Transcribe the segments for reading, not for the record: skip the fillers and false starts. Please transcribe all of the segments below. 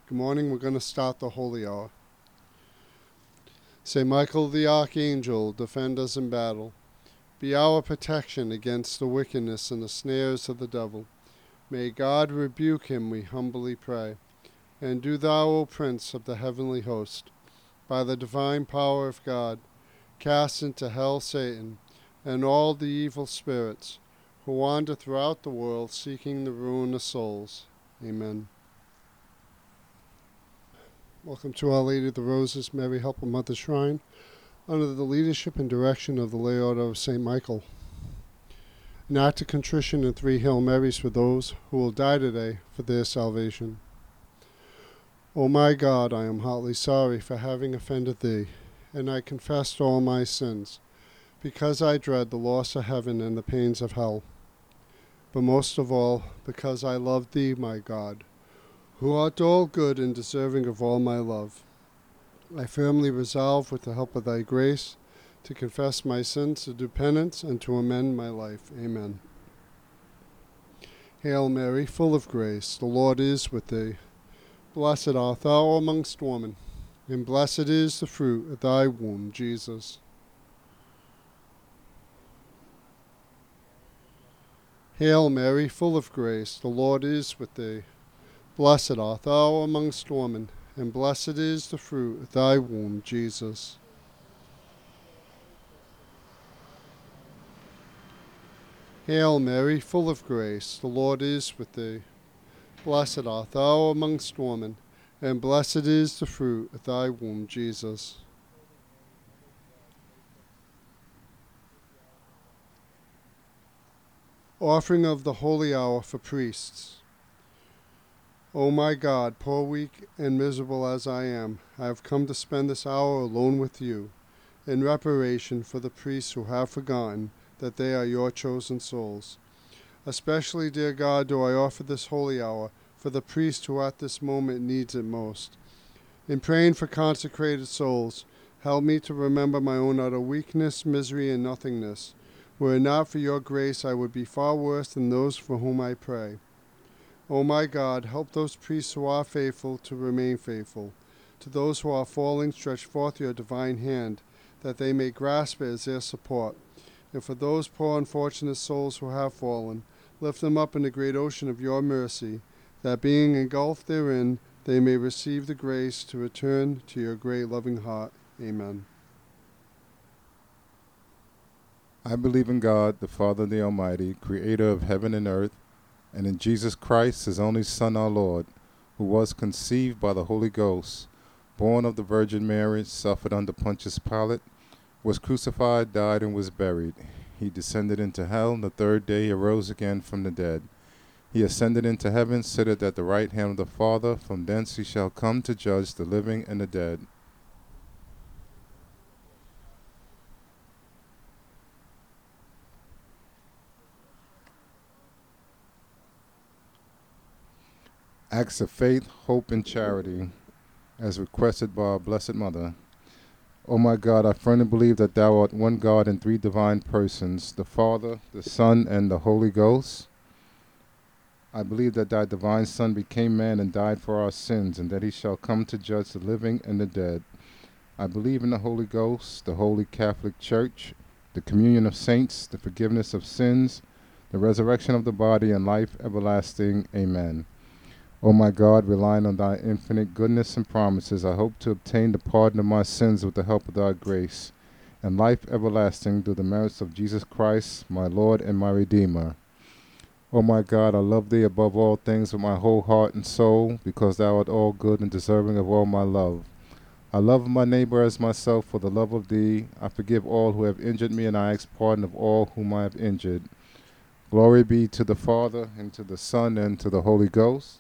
Good morning. We're going to start the Holy Hour. Saint Michael the Archangel, defend us in battle. Be our protection against the wickedness and the snares of the devil. May God rebuke him, we humbly pray. And do thou, O Prince of the heavenly host, by the divine power of God, cast into hell Satan and all the evil spirits who wander throughout the world seeking the ruin of souls. Amen. Welcome to Our Lady of the Roses, Mary Help of Mother Shrine, under the leadership and direction of the Lay Order of St. Michael. An act of contrition and 3 Hail Marys for those who will die today for their salvation. O my God, I am heartily sorry for having offended thee, and I confess all my sins, because I dread the loss of heaven and the pains of hell. But most of all, because I love thee, my God, who art all good and deserving of all my love. I firmly resolve, with the help of thy grace, to confess my sins, to do penance, and to amend my life. Amen. Hail Mary, full of grace, the Lord is with thee. Blessed art thou amongst women, and blessed is the fruit of thy womb, Jesus. Hail Mary, full of grace, the Lord is with thee. Blessed art thou amongst women, and blessed is the fruit of thy womb, Jesus. Hail Mary, full of grace, the Lord is with thee. Blessed art thou amongst women, and blessed is the fruit of thy womb, Jesus. Offering of the Holy Hour for Priests. O my God, poor, weak, and miserable as I am, I have come to spend this hour alone with you, in reparation for the priests who have forgotten that they are your chosen souls. Especially, dear God, do I offer this holy hour for the priest who at this moment needs it most. In praying for consecrated souls, help me to remember my own utter weakness, misery, and nothingness. Were it not for your grace, I would be far worse than those for whom I pray. O my God, help those priests who are faithful to remain faithful. To those who are falling, stretch forth your divine hand, that they may grasp it as their support. And for those poor unfortunate souls who have fallen, lift them up in the great ocean of your mercy, that being engulfed therein, they may receive the grace to return to your great loving heart. Amen. I believe in God, the Father, the Almighty, creator of heaven and earth, and in Jesus Christ, his only Son, our Lord, who was conceived by the Holy Ghost, born of the Virgin Mary, suffered under Pontius Pilate, was crucified, died, and was buried. He descended into hell, and the 3rd day he arose again from the dead. He ascended into heaven, sitteth at the right hand of the Father. From thence he shall come to judge the living and the dead. Acts of faith, hope, and charity, as requested by our Blessed Mother. O my God, I firmly believe that thou art one God in 3 divine persons, the Father, the Son, and the Holy Ghost. I believe that thy divine Son became man and died for our sins, and that he shall come to judge the living and the dead. I believe in the Holy Ghost, the Holy Catholic Church, the communion of saints, the forgiveness of sins, the resurrection of the body, and life everlasting. Amen. O my God, relying on thy infinite goodness and promises, I hope to obtain the pardon of my sins with the help of thy grace, and life everlasting through the merits of Jesus Christ, my Lord and my Redeemer. O my God, I love thee above all things with my whole heart and soul, because thou art all good and deserving of all my love. I love my neighbor as myself for the love of thee. I forgive all who have injured me, and I ask pardon of all whom I have injured. Glory be to the Father, and to the Son, and to the Holy Ghost.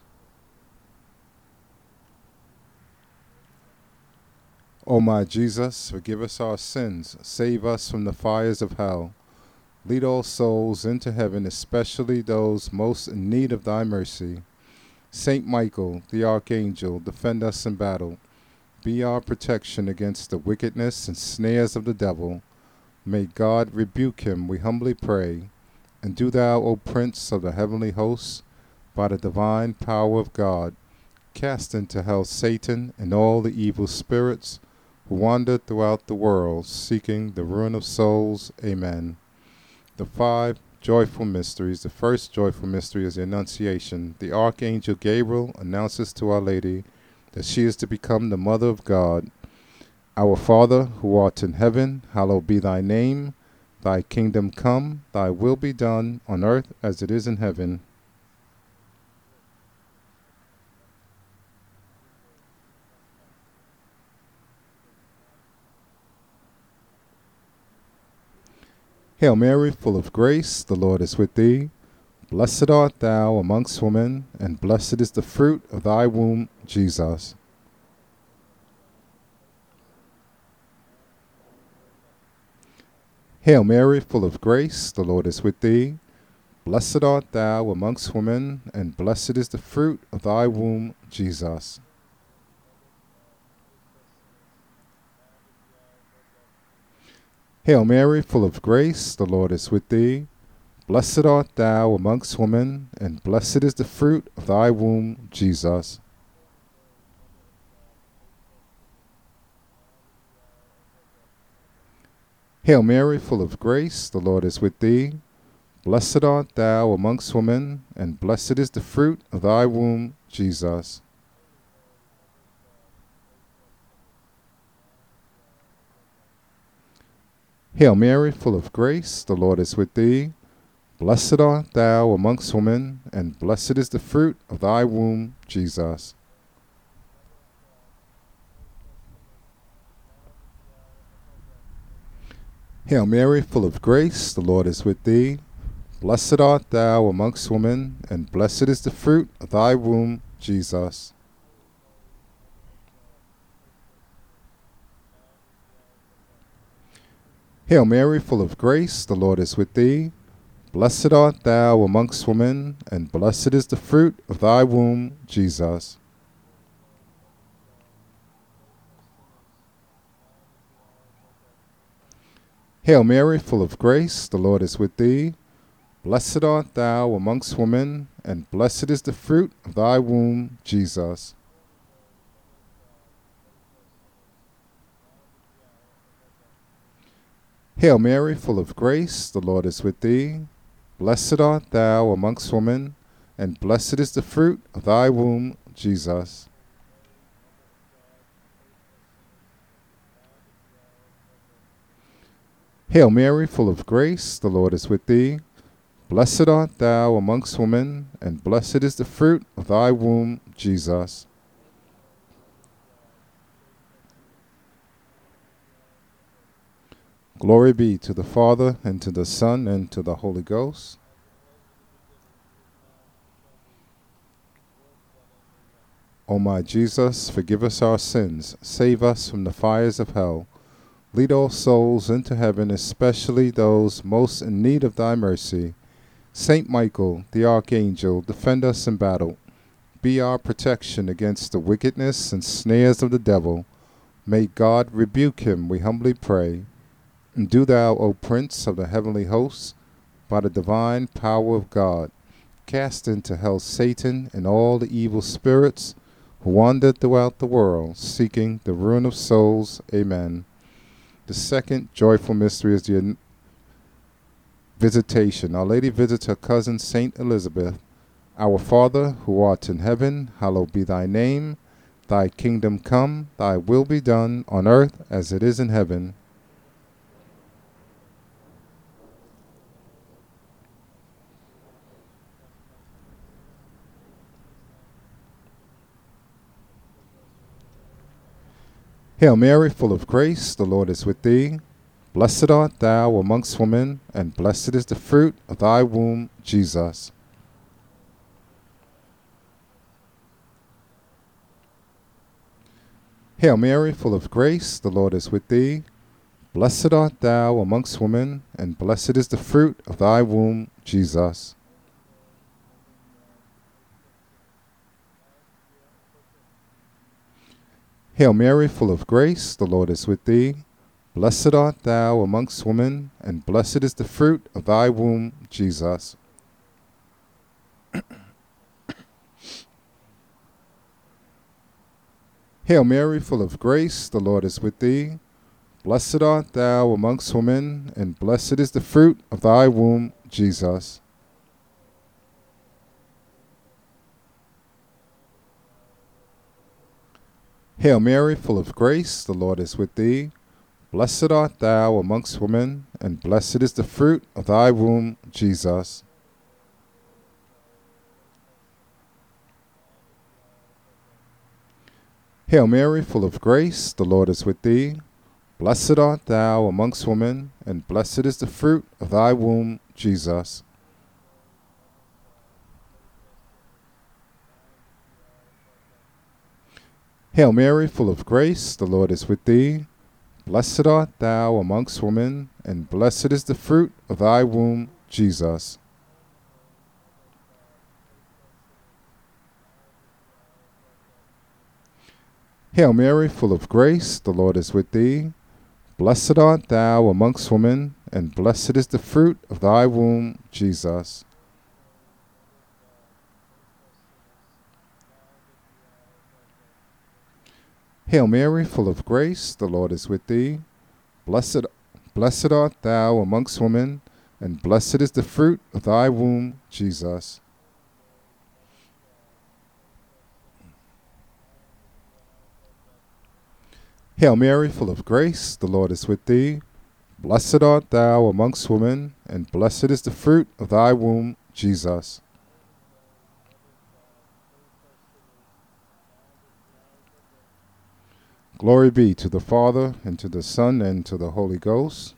O my Jesus, forgive us our sins, save us from the fires of hell. Lead all souls into heaven, especially those most in need of thy mercy. Saint Michael, the Archangel, defend us in battle. Be our protection against the wickedness and snares of the devil. May God rebuke him, we humbly pray. And do thou, O Prince of the heavenly hosts, by the divine power of God, cast into hell Satan and all the evil spirits who wander throughout the world, seeking the ruin of souls. Amen. The 5 joyful mysteries. The first joyful mystery is the Annunciation. The Archangel Gabriel announces to Our Lady that she is to become the Mother of God. Our Father, who art in heaven, hallowed be thy name. Thy kingdom come, thy will be done, on earth as it is in heaven. Hail Mary, full of grace, the Lord is with thee. Blessed art thou amongst women, and blessed is the fruit of thy womb, Jesus. Hail Mary, full of grace, the Lord is with thee. Blessed art thou amongst women, and blessed is the fruit of thy womb, Jesus. Hail Mary, full of grace, the Lord is with thee. Blessed art thou amongst women, and blessed is the fruit of thy womb, Jesus. Hail Mary, full of grace, the Lord is with thee. Blessed art thou amongst women, and blessed is the fruit of thy womb, Jesus. Hail Mary, full of grace, the Lord is with thee. Blessed art thou amongst women, and blessed is the fruit of thy womb, Jesus. Hail Mary, full of grace, the Lord is with thee. Blessed art thou amongst women, and blessed is the fruit of thy womb, Jesus. Hail Mary, full of grace, the Lord is with thee. Blessed art thou amongst women, and blessed is the fruit of thy womb, Jesus. Hail Mary, full of grace, the Lord is with thee. Blessed art thou amongst women, and blessed is the fruit of thy womb, Jesus. Hail Mary, full of grace, the Lord is with thee. Blessed art thou amongst women, and blessed is the fruit of thy womb, Jesus. Hail Mary, full of grace, the Lord is with thee. Blessed art thou amongst women, and blessed is the fruit of thy womb, Jesus. Glory be to the Father, and to the Son, and to the Holy Ghost. O my Jesus, forgive us our sins, save us from the fires of hell. Lead all souls into heaven, especially those most in need of thy mercy. Saint Michael, the Archangel, defend us in battle. Be our protection against the wickedness and snares of the devil. May God rebuke him, we humbly pray. And do thou, O Prince of the heavenly hosts, by the divine power of God, cast into hell Satan and all the evil spirits who wander throughout the world, seeking the ruin of souls. Amen. The second joyful mystery is the Visitation. Our Lady visits her cousin Saint Elizabeth. Our Father, who art in heaven, hallowed be thy name. Thy kingdom come, thy will be done, on earth as it is in heaven. Hail Mary, full of grace, the Lord is with thee. Blessed art thou amongst women, and blessed is the fruit of thy womb, Jesus. Hail Mary, full of grace, the Lord is with thee. Blessed art thou amongst women, and blessed is the fruit of thy womb, Jesus. Hail Mary, full of grace, the Lord is with thee. Blessed art thou amongst women, and blessed is the fruit of thy womb, Jesus. Hail Mary, full of grace, the Lord is with thee. Blessed art thou amongst women, and blessed is the fruit of thy womb, Jesus. Hail Mary, full of grace, the Lord is with thee. Blessed art thou amongst women, and blessed is the fruit of thy womb, Jesus. Hail Mary, full of grace, the Lord is with thee. Blessed art thou amongst women, and blessed is the fruit of thy womb, Jesus. Hail Mary, full of grace, the Lord is with thee. Blessed art thou amongst women, and blessed is the fruit of thy womb, Jesus. Hail Mary, full of grace, the Lord is with thee. Blessed art thou amongst women, and blessed is the fruit of thy womb, Jesus. Hail Mary, full of grace, the Lord is with thee. Blessed art thou amongst women, and blessed is the fruit of thy womb, Jesus. Hail Mary, full of grace, the Lord is with thee. Blessed art thou amongst women, and blessed is the fruit of thy womb, Jesus. Glory be to the Father, and to the Son, and to the Holy Ghost.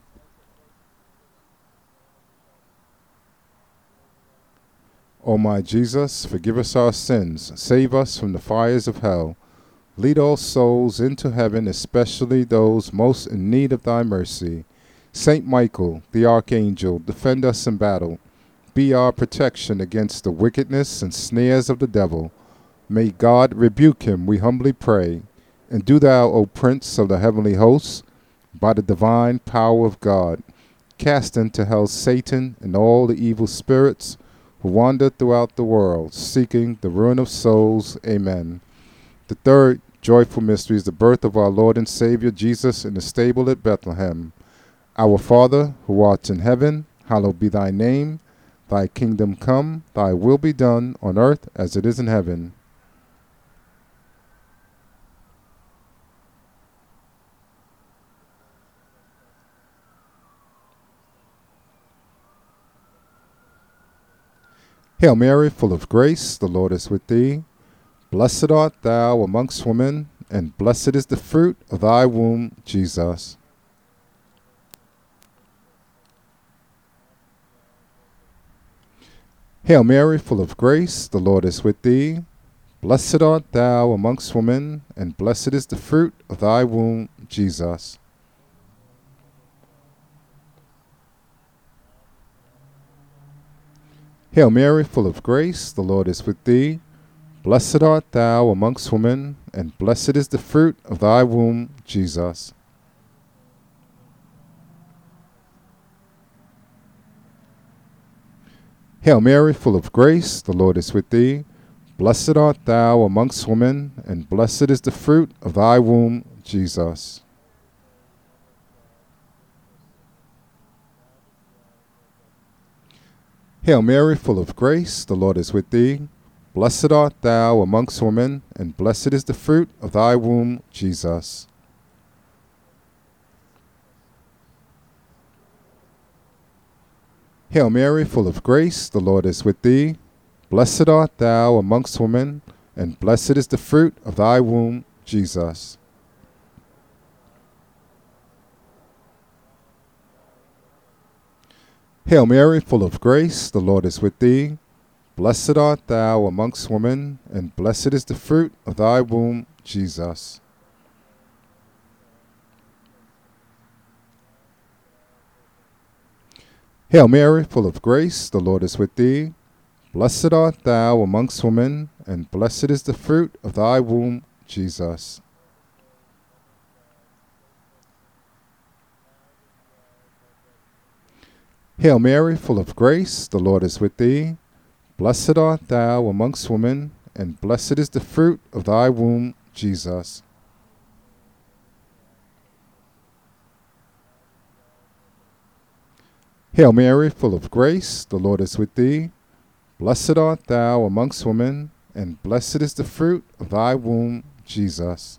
O my Jesus, forgive us our sins, save us from the fires of hell. Lead all souls into heaven, especially those most in need of thy mercy. Saint Michael, the Archangel, defend us in battle. Be our protection against the wickedness and snares of the devil. May God rebuke him, we humbly pray. And do thou, O Prince of the heavenly hosts, by the divine power of God, cast into hell Satan and all the evil spirits who wander throughout the world, seeking the ruin of souls. Amen. The third joyful mystery is the birth of our Lord and Savior Jesus in the stable at Bethlehem. Our Father, who art in heaven, hallowed be thy name. Thy kingdom come, thy will be done, on earth as it is in heaven. Hail Mary, full of grace, the Lord is with thee. Blessed art thou amongst women, and blessed is the fruit of thy womb, Jesus. Hail Mary, full of grace, the Lord is with thee. Blessed art thou amongst women, and blessed is the fruit of thy womb, Jesus. Hail Mary, full of grace, the Lord is with thee. Blessed art thou amongst women, and blessed is the fruit of thy womb, Jesus. Hail Mary, full of grace, the Lord is with thee. Blessed art thou amongst women, and blessed is the fruit of thy womb, Jesus. Hail Mary, full of grace, the Lord is with thee. Blessed art thou amongst women, and blessed is the fruit of thy womb, Jesus. Hail Mary, full of grace, the Lord is with thee. Blessed art thou amongst women, and blessed is the fruit of thy womb, Jesus. Hail Mary, full of grace, the Lord is with thee. Blessed art thou amongst women, and blessed is the fruit of thy womb, Jesus. Hail Mary, full of grace, the Lord is with thee. Blessed art thou amongst women, and blessed is the fruit of thy womb, Jesus. Hail Mary, full of grace, the Lord is with thee. Blessed art thou amongst women, and blessed is the fruit of thy womb, Jesus. Hail Mary, full of grace, the Lord is with thee. Blessed art thou amongst women, and blessed is the fruit of thy womb, Jesus.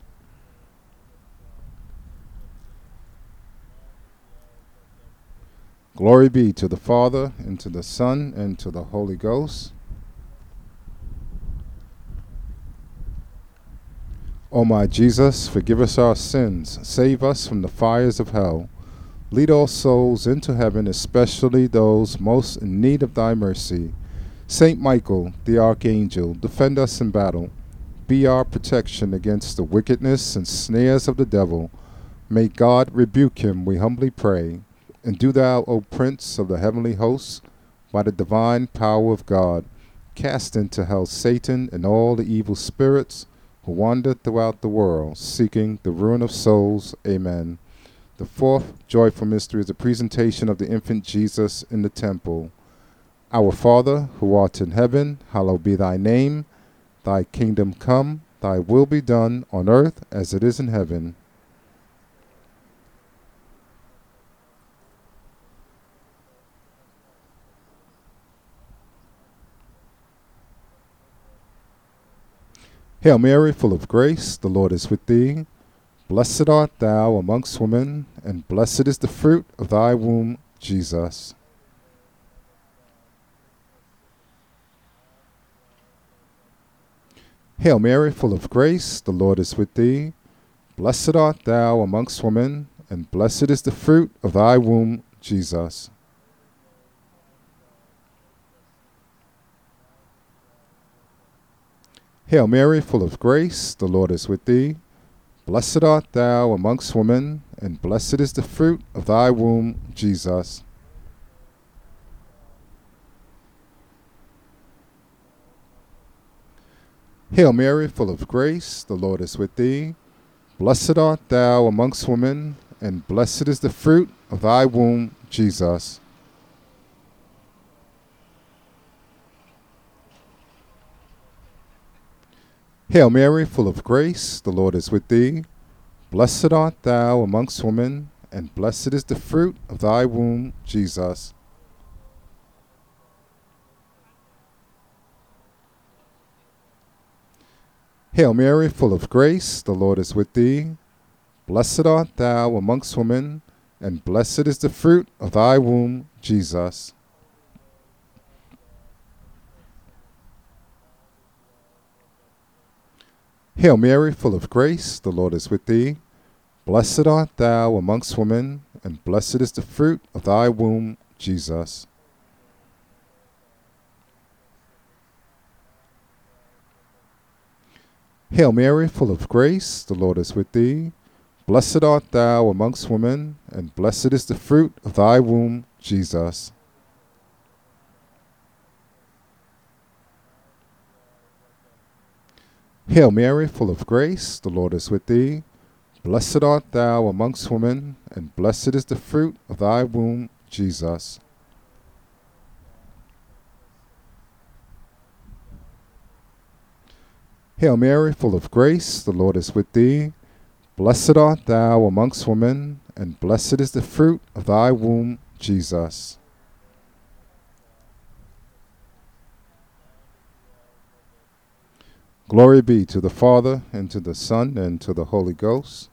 Glory be to the Father, and to the Son, and to the Holy Ghost. O my Jesus, forgive us our sins, save us from the fires of hell. Lead all souls into heaven, especially those most in need of thy mercy. Saint Michael, the Archangel, defend us in battle. Be our protection against the wickedness and snares of the devil. May God rebuke him, we humbly pray. And do thou, O Prince of the heavenly hosts, by the divine power of God, cast into hell Satan and all the evil spirits who wander throughout the world, seeking the ruin of souls. Amen. The fourth joyful mystery is the presentation of the infant Jesus in the temple. Our Father, who art in heaven, hallowed be thy name. Thy kingdom come, thy will be done on earth as it is in heaven. Hail Mary, full of grace, the Lord is with thee. Blessed art thou amongst women, and blessed is the fruit of thy womb, Jesus. Hail Mary, full of grace, the Lord is with thee. Blessed art thou amongst women, and blessed is the fruit of thy womb, Jesus. Hail Mary, full of grace, the Lord is with thee. Blessed art thou amongst women, and blessed is the fruit of thy womb, Jesus. Hail Mary, full of grace, the Lord is with thee. Blessed art thou amongst women, and blessed is the fruit of thy womb, Jesus. Hail Mary, full of grace, the Lord is with thee. Blessed art thou amongst women, and blessed is the fruit of thy womb, Jesus. Hail Mary, full of grace, the Lord is with thee. Blessed art thou amongst women, and blessed is the fruit of thy womb, Jesus. Hail Mary, full of grace, the Lord is with thee. Blessed art thou amongst women, and blessed is the fruit of thy womb, Jesus. Hail Mary, full of grace, the Lord is with thee. Blessed art thou amongst women, and blessed is the fruit of thy womb, Jesus. Hail Mary, full of grace, the Lord is with thee. Blessed art thou amongst women, and blessed is the fruit of thy womb, Jesus. Hail Mary, full of grace, the Lord is with thee. Blessed art thou amongst women, and blessed is the fruit of thy womb, Jesus. Glory be to the Father, and to the Son, and to the Holy Ghost.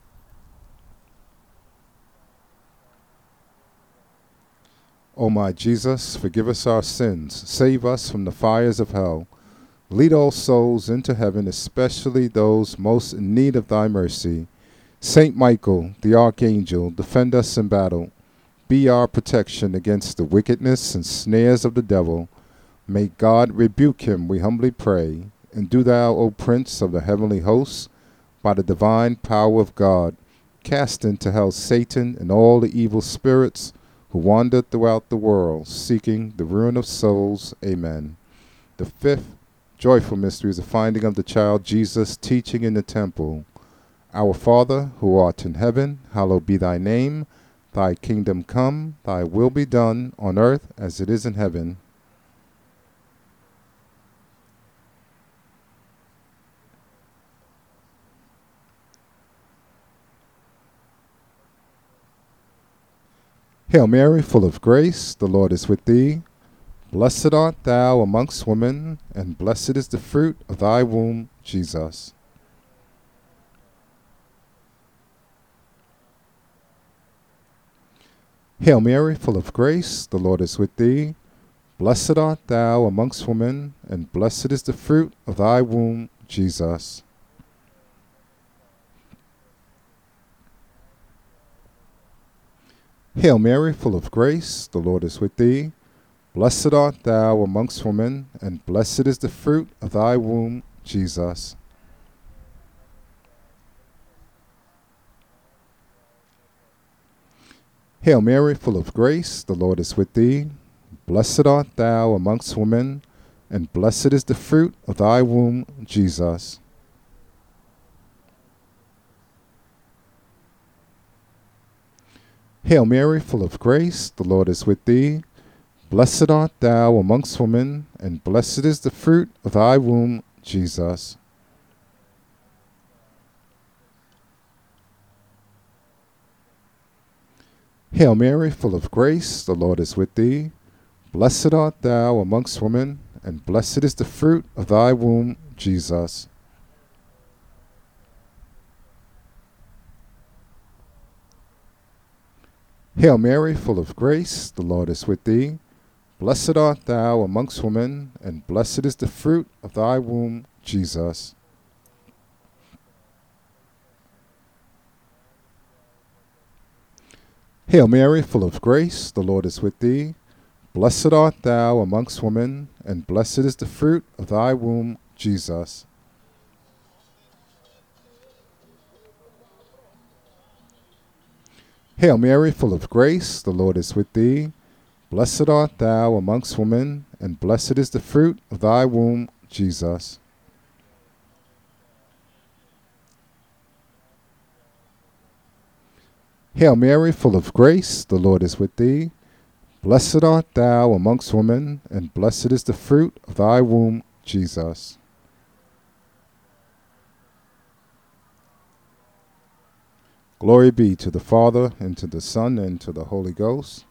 O my Jesus, forgive us our sins, save us from the fires of hell. Lead all souls into heaven, especially those most in need of thy mercy. Saint Michael, the Archangel, defend us in battle. Be our protection against the wickedness and snares of the devil. May God rebuke him, we humbly pray. And do thou, O Prince of the heavenly hosts, by the divine power of God, cast into hell Satan and all the evil spirits who wander throughout the world, seeking the ruin of souls. Amen. The fifth joyful mystery is the finding of the child Jesus teaching in the temple. Our Father, who art in heaven, hallowed be thy name. Thy kingdom come, thy will be done, on earth as it is in heaven. Hail Mary, full of grace, the Lord is with thee. Blessed art thou amongst women, and blessed is the fruit of thy womb, Jesus. Hail Mary, full of grace, the Lord is with thee. Blessed art thou amongst women, and blessed is the fruit of thy womb, Jesus. Hail Mary, full of grace, the Lord is with thee. Blessed art thou amongst women, and blessed is the fruit of thy womb, Jesus. Hail Mary, full of grace, the Lord is with thee. Blessed art thou amongst women, and blessed is the fruit of thy womb, Jesus. Hail Mary, full of grace, the Lord is with thee. Blessed art thou amongst women, and blessed is the fruit of thy womb, Jesus. Hail Mary, full of grace, the Lord is with thee. Blessed art thou amongst women, and blessed is the fruit of thy womb, Jesus. Hail Mary, full of grace, the Lord is with thee. Blessed art thou amongst women, and blessed is the fruit of thy womb, Jesus. Hail Mary, full of grace, the Lord is with thee. Blessed art thou amongst women, and blessed is the fruit of thy womb, Jesus. Hail Mary, full of grace, the Lord is with thee. Blessed art thou amongst women, and blessed is the fruit of thy womb, Jesus. Hail Mary, full of grace, the Lord is with thee. Blessed art thou amongst women, and blessed is the fruit of thy womb, Jesus. Glory be to the Father, and to the Son, and to the Holy Ghost.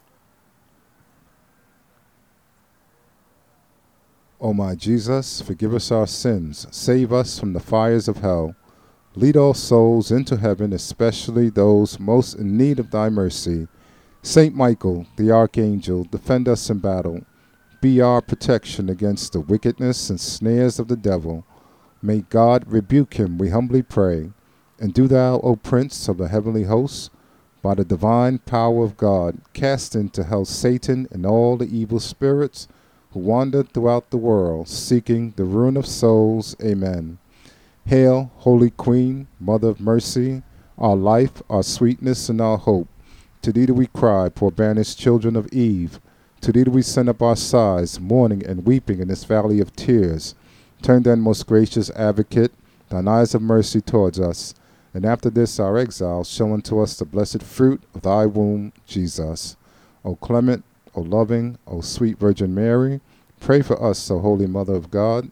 O my Jesus, forgive us our sins, save us from the fires of hell. Lead all souls into heaven, especially those most in need of thy mercy. Saint Michael, the archangel, defend us in battle. Be our protection against the wickedness and snares of the devil. May God rebuke him, we humbly pray. And do thou, O Prince of the heavenly hosts, by the divine power of God, cast into hell Satan and all the evil spirits who wander throughout the world, seeking the ruin of souls. Amen. Hail, Holy Queen, Mother of mercy, our life, our sweetness, and our hope. To thee do we cry, poor banished children of Eve. To thee do we send up our sighs, mourning and weeping in this valley of tears. Turn then, most gracious advocate, thine eyes of mercy towards us, and after this our exile, show unto us the blessed fruit of thy womb, Jesus. O clement, O loving, O sweet Virgin Mary, pray for us, O Holy Mother of God.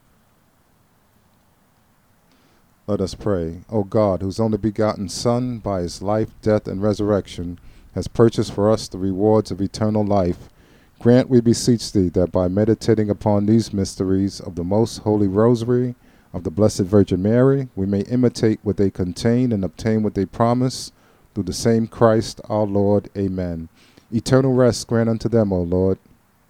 Let us pray. O God, whose only begotten Son, by his life, death, and resurrection, has purchased for us the rewards of eternal life, grant, we beseech thee, that by meditating upon these mysteries of the most holy rosary of the Blessed Virgin Mary, we may imitate what they contain and obtain what they promise, through the same Christ our Lord. Amen. Eternal rest grant unto them, O Lord.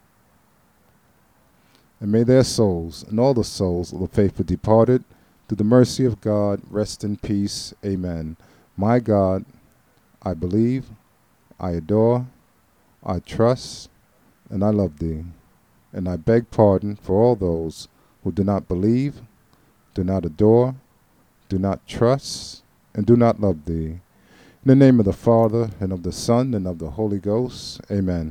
And may their souls, and all the souls of the faithful departed, through the mercy of God, rest in peace. Amen. My God, I believe, I adore, I trust, and I love thee. And I beg pardon for all those who do not believe, do not adore, do not trust, and do not love thee. In the name of the Father, and of the Son, and of the Holy Ghost. Amen.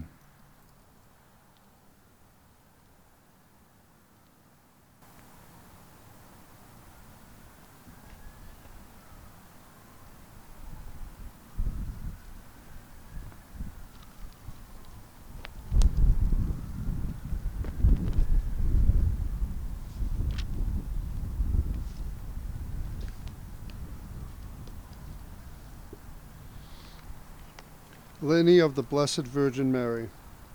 Litany of the Blessed Virgin Mary.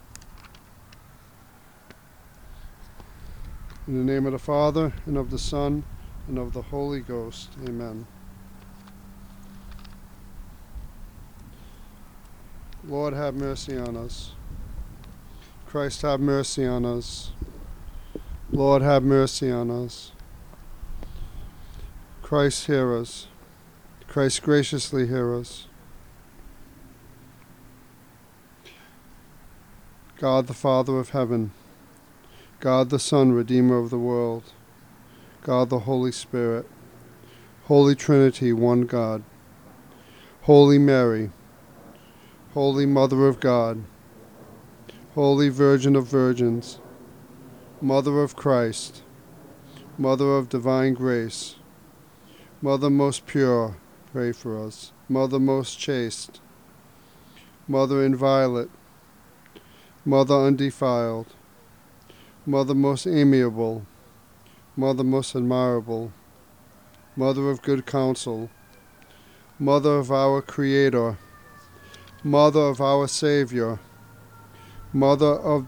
In the name of the Father, and of the Son, and of the Holy Ghost. Amen. Lord, have mercy on us. Christ, have mercy on us. Lord, have mercy on us. Christ, hear us. Christ, graciously hear us. God, the Father of heaven, God, the Son, Redeemer of the world, God, the Holy Spirit, Holy Trinity, one God, Holy Mary, Holy Mother of God, Holy Virgin of Virgins, Mother of Christ, Mother of divine grace, Mother most pure, pray for us. Mother most chaste, Mother inviolate, Mother undefiled, Mother most amiable, Mother most admirable, Mother of good counsel, Mother of our Creator, Mother of our Savior, Mother of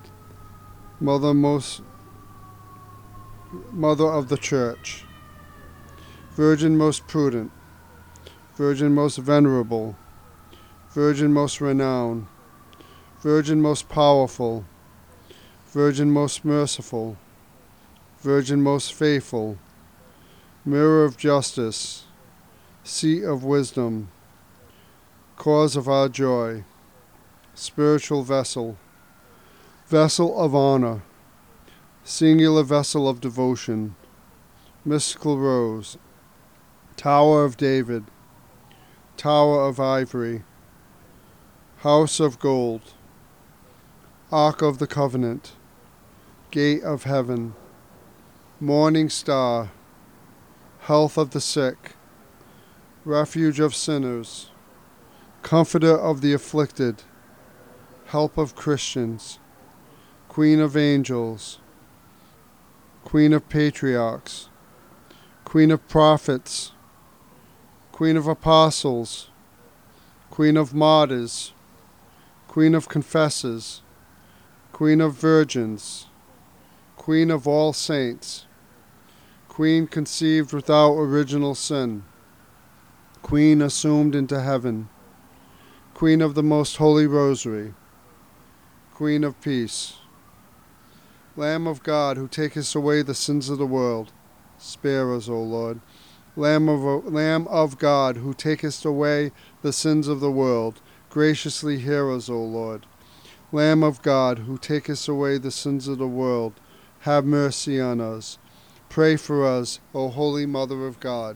the Church, Virgin most prudent, Virgin most venerable, Virgin most renowned, Virgin most powerful, Virgin most merciful, Virgin most faithful, Mirror of justice, Seat of wisdom, Cause of our joy, Spiritual vessel, Vessel of honor, Singular vessel of devotion, Mystical rose, Tower of David, Tower of ivory, House of gold, Ark of the covenant, Gate of heaven, Morning star, Health of the sick, Refuge of sinners, Comforter of the afflicted, Help of Christians, Queen of angels, Queen of patriarchs, Queen of prophets, Queen of apostles, Queen of martyrs, Queen of confessors, Queen of virgins, Queen of all saints, Queen conceived without original sin, Queen assumed into heaven, Queen of the most holy rosary, Queen of peace, Lamb of God, who takest away the sins of the world, spare us, O Lord. Lamb of God, who takest away the sins of the world, graciously hear us, O Lord. Lamb of God, who takest away the sins of the world, have mercy on us. Pray for us, O Holy Mother of God.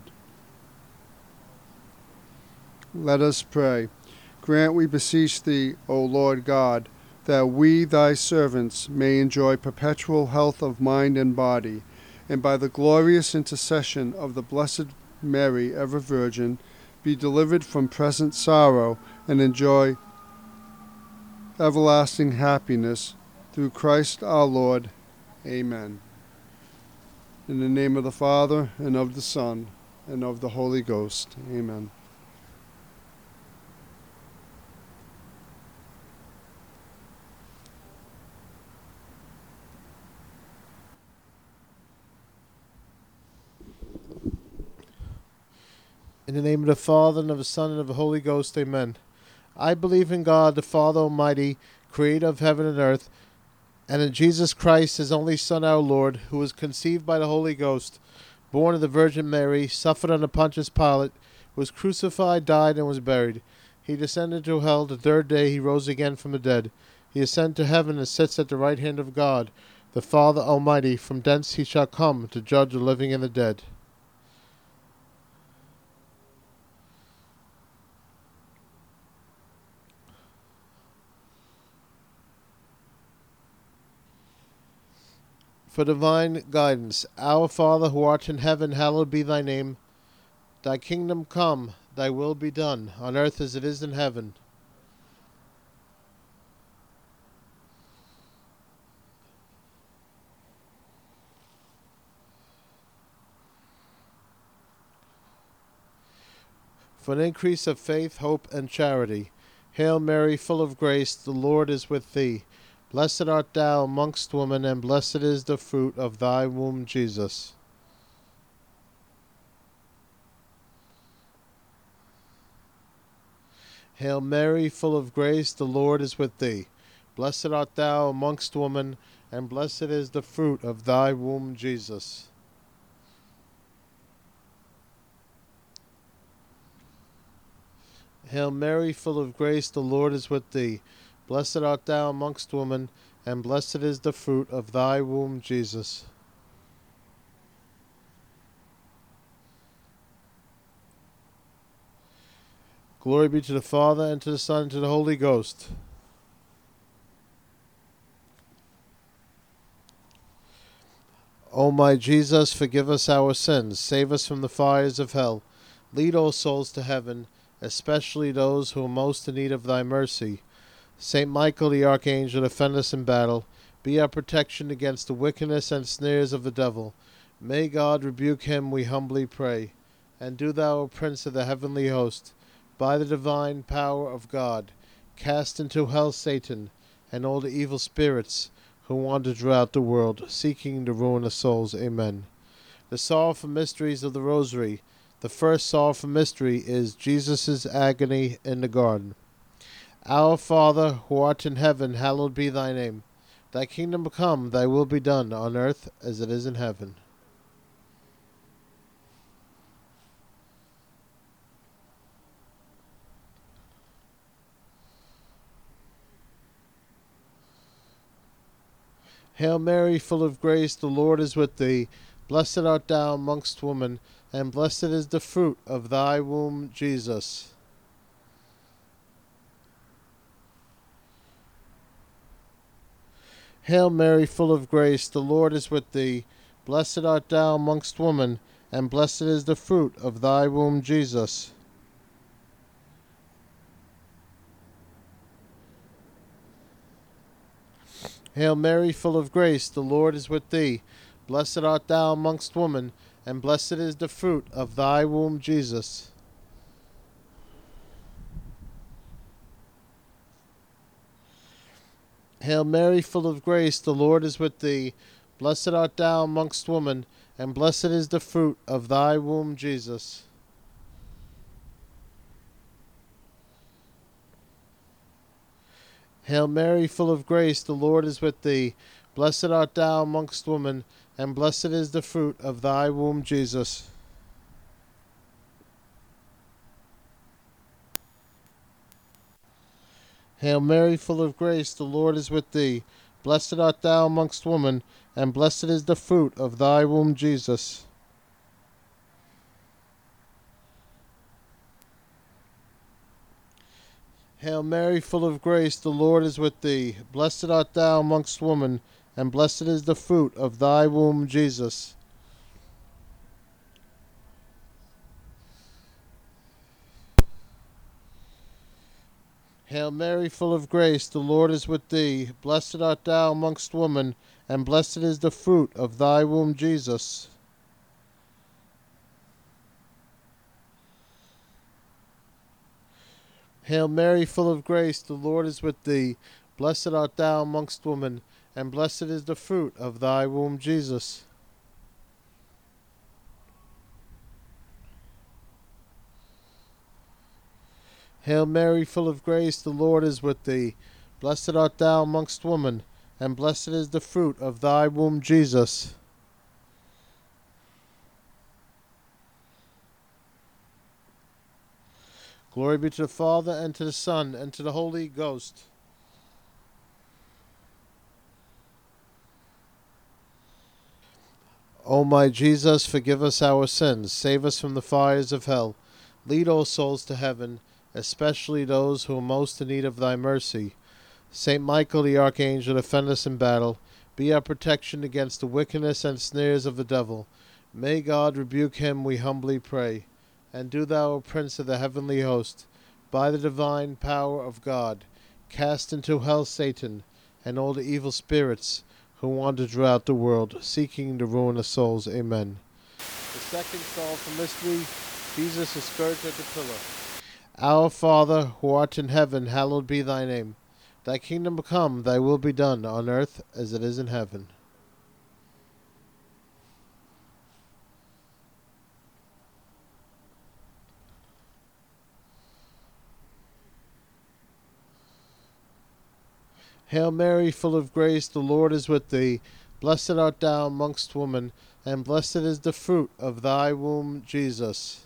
Let us pray. Grant, we beseech thee, O Lord God, that we, thy servants, may enjoy perpetual health of mind and body, and by the glorious intercession of the Blessed Mary, ever Virgin, be delivered from present sorrow and enjoy everlasting happiness, through Christ our Lord. Amen. In the name of the Father, and of the Son, and of the Holy Ghost. Amen. In the name of the Father, and of the Son, and of the Holy Ghost, amen. I believe in God, the Father Almighty, creator of heaven and earth, and in Jesus Christ, his only Son, our Lord, who was conceived by the Holy Ghost, born of the Virgin Mary, suffered under Pontius Pilate, was crucified, died, and was buried. He descended to hell. The third day he rose again from the dead. He ascended to heaven and sits at the right hand of God, the Father Almighty. From thence he shall come to judge the living and the dead. For divine guidance, Our Father who art in heaven, hallowed be thy name. Thy kingdom come, thy will be done, on earth as it is in heaven. For an increase of faith, hope, and charity, Hail Mary, full of grace, the Lord is with thee. Blessed art thou amongst women, and blessed is the fruit of thy womb, Jesus. Hail Mary, full of grace, the Lord is with thee. Blessed art thou amongst women, and blessed is the fruit of thy womb, Jesus. Hail Mary, full of grace, the Lord is with thee. Blessed art thou amongst women, and blessed is the fruit of thy womb, Jesus. Glory be to the Father, and to the Son, and to the Holy Ghost. O my Jesus, forgive us our sins, save us from the fires of hell, lead all souls to heaven, especially those who are most in need of thy mercy. Saint Michael the Archangel, defend us in battle. Be our protection against the wickedness and snares of the devil. May God rebuke him, we humbly pray. And do thou, O Prince of the heavenly host, by the divine power of God, cast into hell Satan and all the evil spirits who wander throughout the world, seeking the ruin of souls. Amen. The sorrowful mysteries of the Rosary. The first sorrowful mystery is Jesus' agony in the garden. Our Father, who art in heaven, hallowed be thy name. Thy kingdom come, thy will be done, on earth as it is in heaven. Hail Mary, full of grace, the Lord is with thee. Blessed art thou amongst women, and blessed is the fruit of thy womb, Jesus. Hail Mary, full of grace, the Lord is with thee. Blessed art thou amongst women, and blessed is the fruit of thy womb, Jesus. Hail Mary, full of grace, the Lord is with thee. Blessed art thou amongst women, and blessed is the fruit of thy womb, Jesus. Hail Mary, full of grace, the Lord is with thee. Blessed art thou amongst women, and blessed is the fruit of thy womb, Jesus. Hail Mary, full of grace, the Lord is with thee. Blessed art thou amongst women, and blessed is the fruit of thy womb, Jesus. Hail Mary, full of grace, the Lord is with thee. Blessed art thou amongst women, and blessed is the fruit of thy womb, Jesus. Hail Mary, full of grace, the Lord is with thee. Blessed art thou amongst women, and blessed is the fruit of thy womb, Jesus. Hail Mary, full of grace, the Lord is with thee. Blessed art thou amongst women, and blessed is the fruit of thy womb, Jesus. Hail Mary, full of grace, the Lord is with thee. Blessed art thou amongst women, and blessed is the fruit of thy womb, Jesus. Hail Mary, full of grace, the Lord is with thee. Blessed art thou amongst women, and blessed is the fruit of thy womb, Jesus. Glory be to the Father, and to the Son, and to the Holy Ghost. O my Jesus, forgive us our sins, save us from the fires of hell, lead all souls to heaven, especially those who are most in need of thy mercy. Saint Michael the Archangel, defend us in battle. Be our protection against the wickedness and snares of the devil. May God rebuke him, we humbly pray. And do thou, O Prince of the heavenly host, by the divine power of God, cast into hell Satan and all the evil spirits who wander throughout the world, seeking the ruin of souls. Amen. The second sorrowful mystery, Jesus is scourged at the pillar. Our Father, who art in heaven, hallowed be thy name. Thy kingdom come, thy will be done, on earth as it is in heaven. Hail Mary, full of grace, the Lord is with thee. Blessed art thou amongst women, and blessed is the fruit of thy womb, Jesus.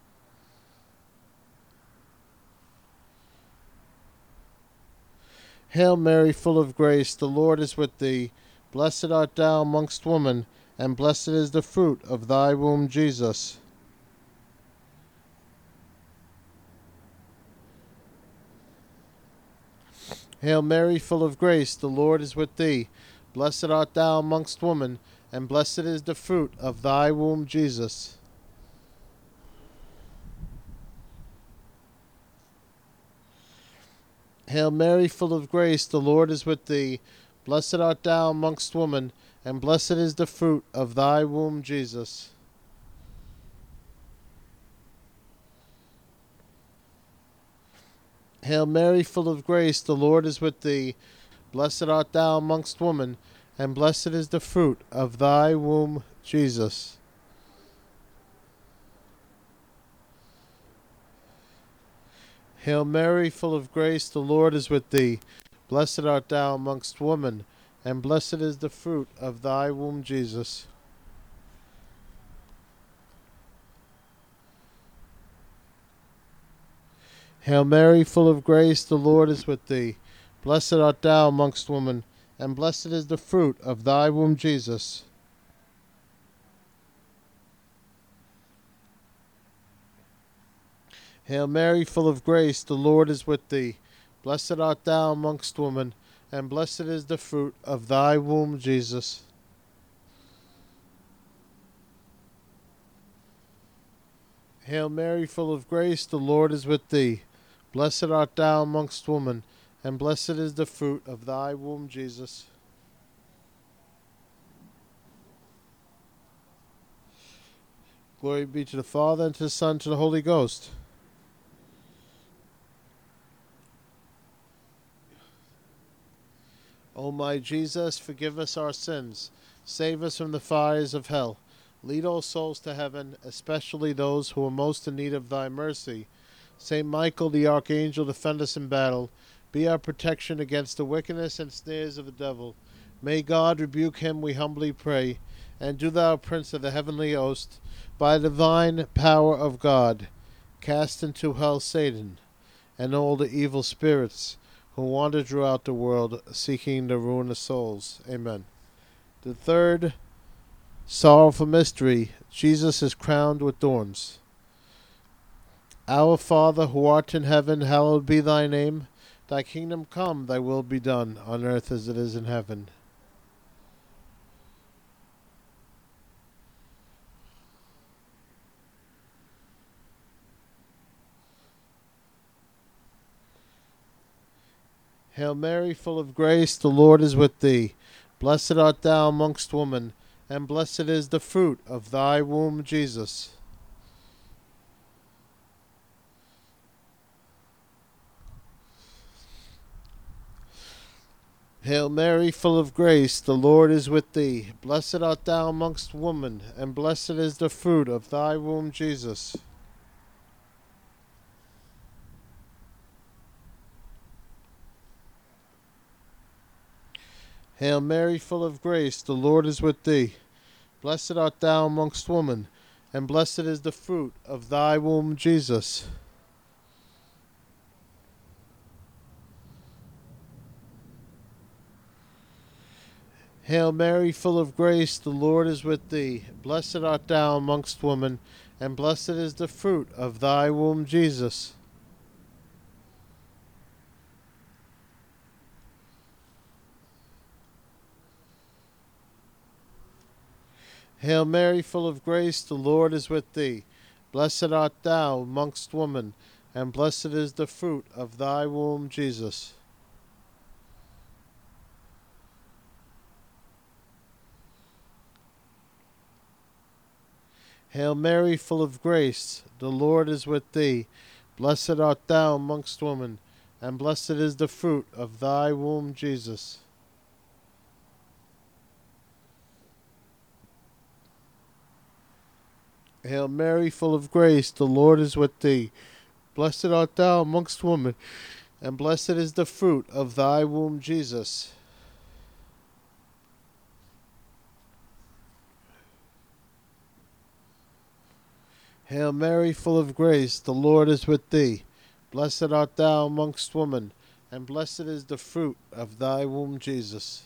Hail Mary, full of grace, the Lord is with thee. Blessed art thou amongst women, and blessed is the fruit of thy womb, Jesus. Hail Mary, full of grace, the Lord is with thee. Blessed art thou amongst women, and blessed is the fruit of thy womb, Jesus. Hail Mary, full of grace, the Lord is with thee. Blessed art thou amongst women, and blessed is the fruit of thy womb, Jesus. Hail Mary, full of grace, the Lord is with thee. Blessed art thou amongst women, and blessed is the fruit of thy womb, Jesus. Hail Mary, full of grace, the Lord is with thee. Blessed art thou amongst women, and blessed is the fruit of thy womb, Jesus. Hail Mary, full of grace, the Lord is with thee. Blessed art thou amongst women, and blessed is the fruit of thy womb, Jesus. Hail Mary, full of grace, the Lord is with thee. Blessed art thou amongst women, and blessed is the fruit of thy womb, Jesus. Hail Mary, full of grace, the Lord is with thee. Blessed art thou amongst women, and blessed is the fruit of thy womb, Jesus. Glory be to the Father, and to the Son, and to the Holy Ghost. O my Jesus, forgive us our sins. Save us from the fires of hell. Lead all souls to heaven, especially those who are most in need of thy mercy. Saint Michael the Archangel, defend us in battle. Be our protection against the wickedness and snares of the devil. May God rebuke him, we humbly pray. And do thou, Prince of the heavenly host, by the divine power of God, cast into hell Satan and all the evil spirits who wander throughout the world seeking the ruin of souls. Amen. The third sorrowful mystery, Jesus is crowned with thorns. Our Father, who art in heaven, hallowed be thy name. Thy kingdom come, thy will be done, on earth as it is in heaven. Hail Mary, full of grace, the Lord is with thee. Blessed art thou amongst women, and blessed is the fruit of thy womb, Jesus. Hail Mary, full of grace, the Lord is with thee. Blessed art thou amongst women, and blessed is the fruit of thy womb, Jesus. Hail Mary, full of grace, the Lord is with thee. Blessed art thou amongst women, and blessed is the fruit of thy womb, Jesus. Hail Mary, full of grace, the Lord is with thee. Blessed art thou amongst women, and blessed is the fruit of thy womb, Jesus. Hail Mary, full of grace, the Lord is with thee. Blessed art thou amongst women, and blessed is the fruit of thy womb, Jesus. Hail Mary, full of grace, the Lord is with thee. Blessed art thou amongst women, and blessed is the fruit of thy womb, Jesus. Hail Mary, full of grace, the Lord is with thee. Blessed art thou amongst women, and blessed is the fruit of thy womb, Jesus. Hail Mary, full of grace, the Lord is with thee. Blessed art thou amongst women, and blessed is the fruit of thy womb, Jesus.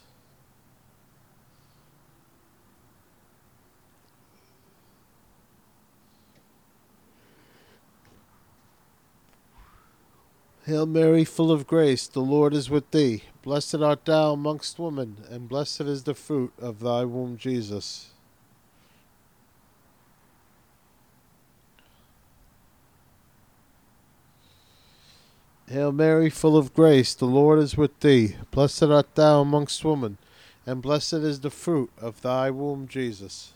Hail Mary, full of grace, the Lord is with thee. Blessed art thou amongst women, and blessed is the fruit of thy womb, Jesus. Hail Mary, full of grace, the Lord is with thee. Blessed art thou amongst women, and blessed is the fruit of thy womb, Jesus.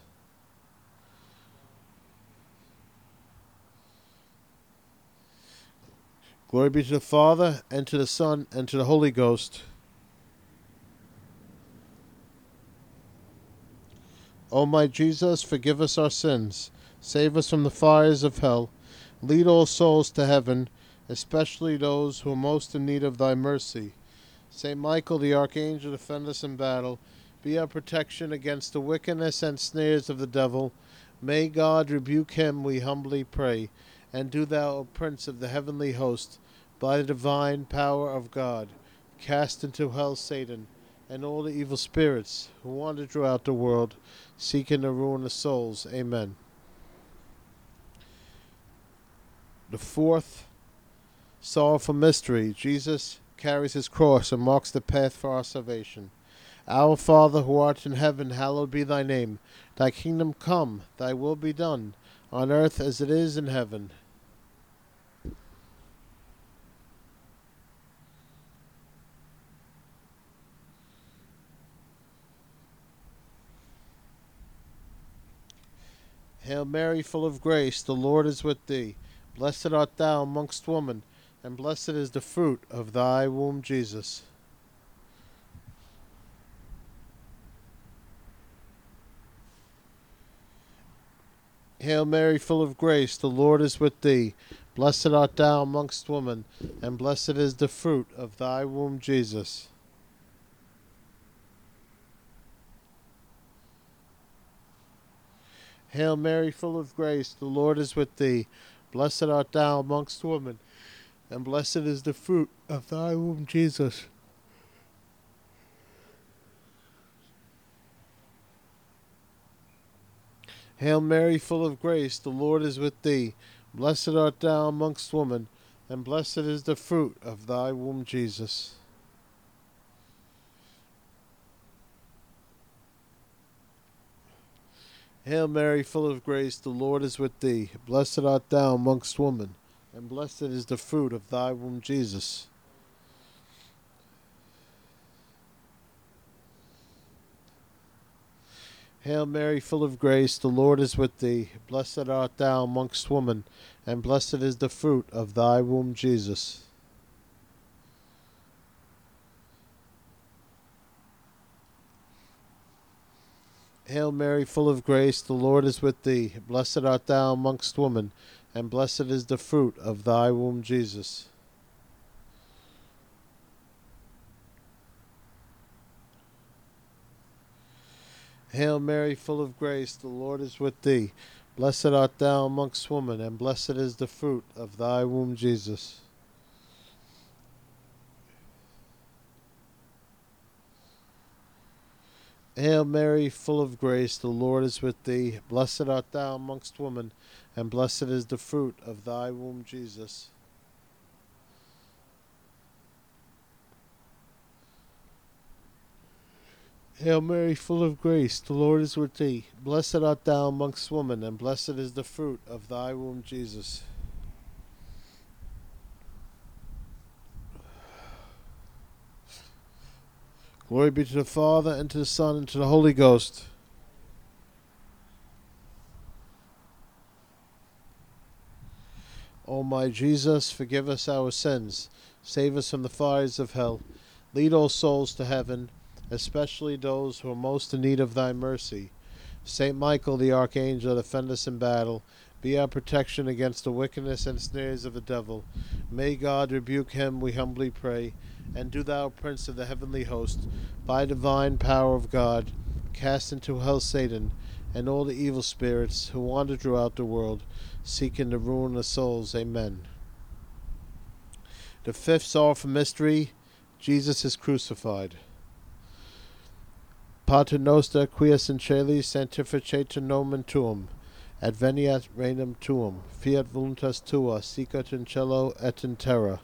Glory be to the Father, and to the Son, and to the Holy Ghost. O my Jesus, forgive us our sins, save us from the fires of hell, lead all souls to heaven, especially those who are most in need of thy mercy. Saint Michael the Archangel, defend us in battle. Be our protection against the wickedness and snares of the devil. May God rebuke him, we humbly pray. And do thou, O Prince of the heavenly host, by the divine power of God, cast into hell Satan and all the evil spirits who wander throughout the world, seeking the ruin of souls. Amen. The fourth sorrowful mystery, Jesus carries his cross and marks the path for our salvation. Our Father, who art in heaven, hallowed be thy name. Thy kingdom come, thy will be done, on earth as it is in heaven. Hail Mary, full of grace, the Lord is with thee. Blessed art thou amongst women, and blessed is the fruit of thy womb, Jesus. Hail Mary, full of grace, the Lord is with thee. Blessed art thou amongst women, and blessed is the fruit of thy womb, Jesus. Hail Mary, full of grace, the Lord is with thee. Blessed art thou amongst women, and blessed is the fruit of thy womb, Jesus. Hail Mary, full of grace, the Lord is with thee. Blessed art thou amongst women, and blessed is the fruit of thy womb, Jesus. Hail Mary, full of grace, the Lord is with thee. Blessed art thou amongst women, and blessed is the fruit of thy womb, Jesus. Hail Mary, full of grace, the Lord is with thee. Blessed art thou amongst women, and blessed is the fruit of thy womb, Jesus. Hail Mary, full of grace, the Lord is with thee. Blessed art thou amongst women, and blessed is the fruit of thy womb, Jesus. Hail Mary, full of grace, the Lord is with thee. Blessed art thou amongst women, and blessed is the fruit of thy womb, Jesus. Hail Mary, full of grace, the Lord is with thee. Blessed art thou amongst women, and blessed is the fruit of thy womb, Jesus. Hail Mary, full of grace, the Lord is with thee. Blessed art thou amongst women, and blessed is the fruit of thy womb, Jesus. Glory be to the Father, and to the Son, and to the Holy Ghost. O my Jesus, forgive us our sins, save us from the fires of hell, lead all souls to heaven, especially those who are most in need of thy mercy. Saint Michael the Archangel, defend us in battle. Be our protection against the wickedness and snares of the devil. May God rebuke him, we humbly pray. And do thou, Prince of the heavenly host, by divine power of God, cast into hell Satan and all the evil spirits who wander throughout the world, seeking the ruin of souls. Amen. The fifth sorrowful mystery, Jesus is crucified. Pater noster, quies in caeli sanctificetur nomen tuum, adveniat regnum tuum, fiat voluntas tua, sicut in cielo et in terra.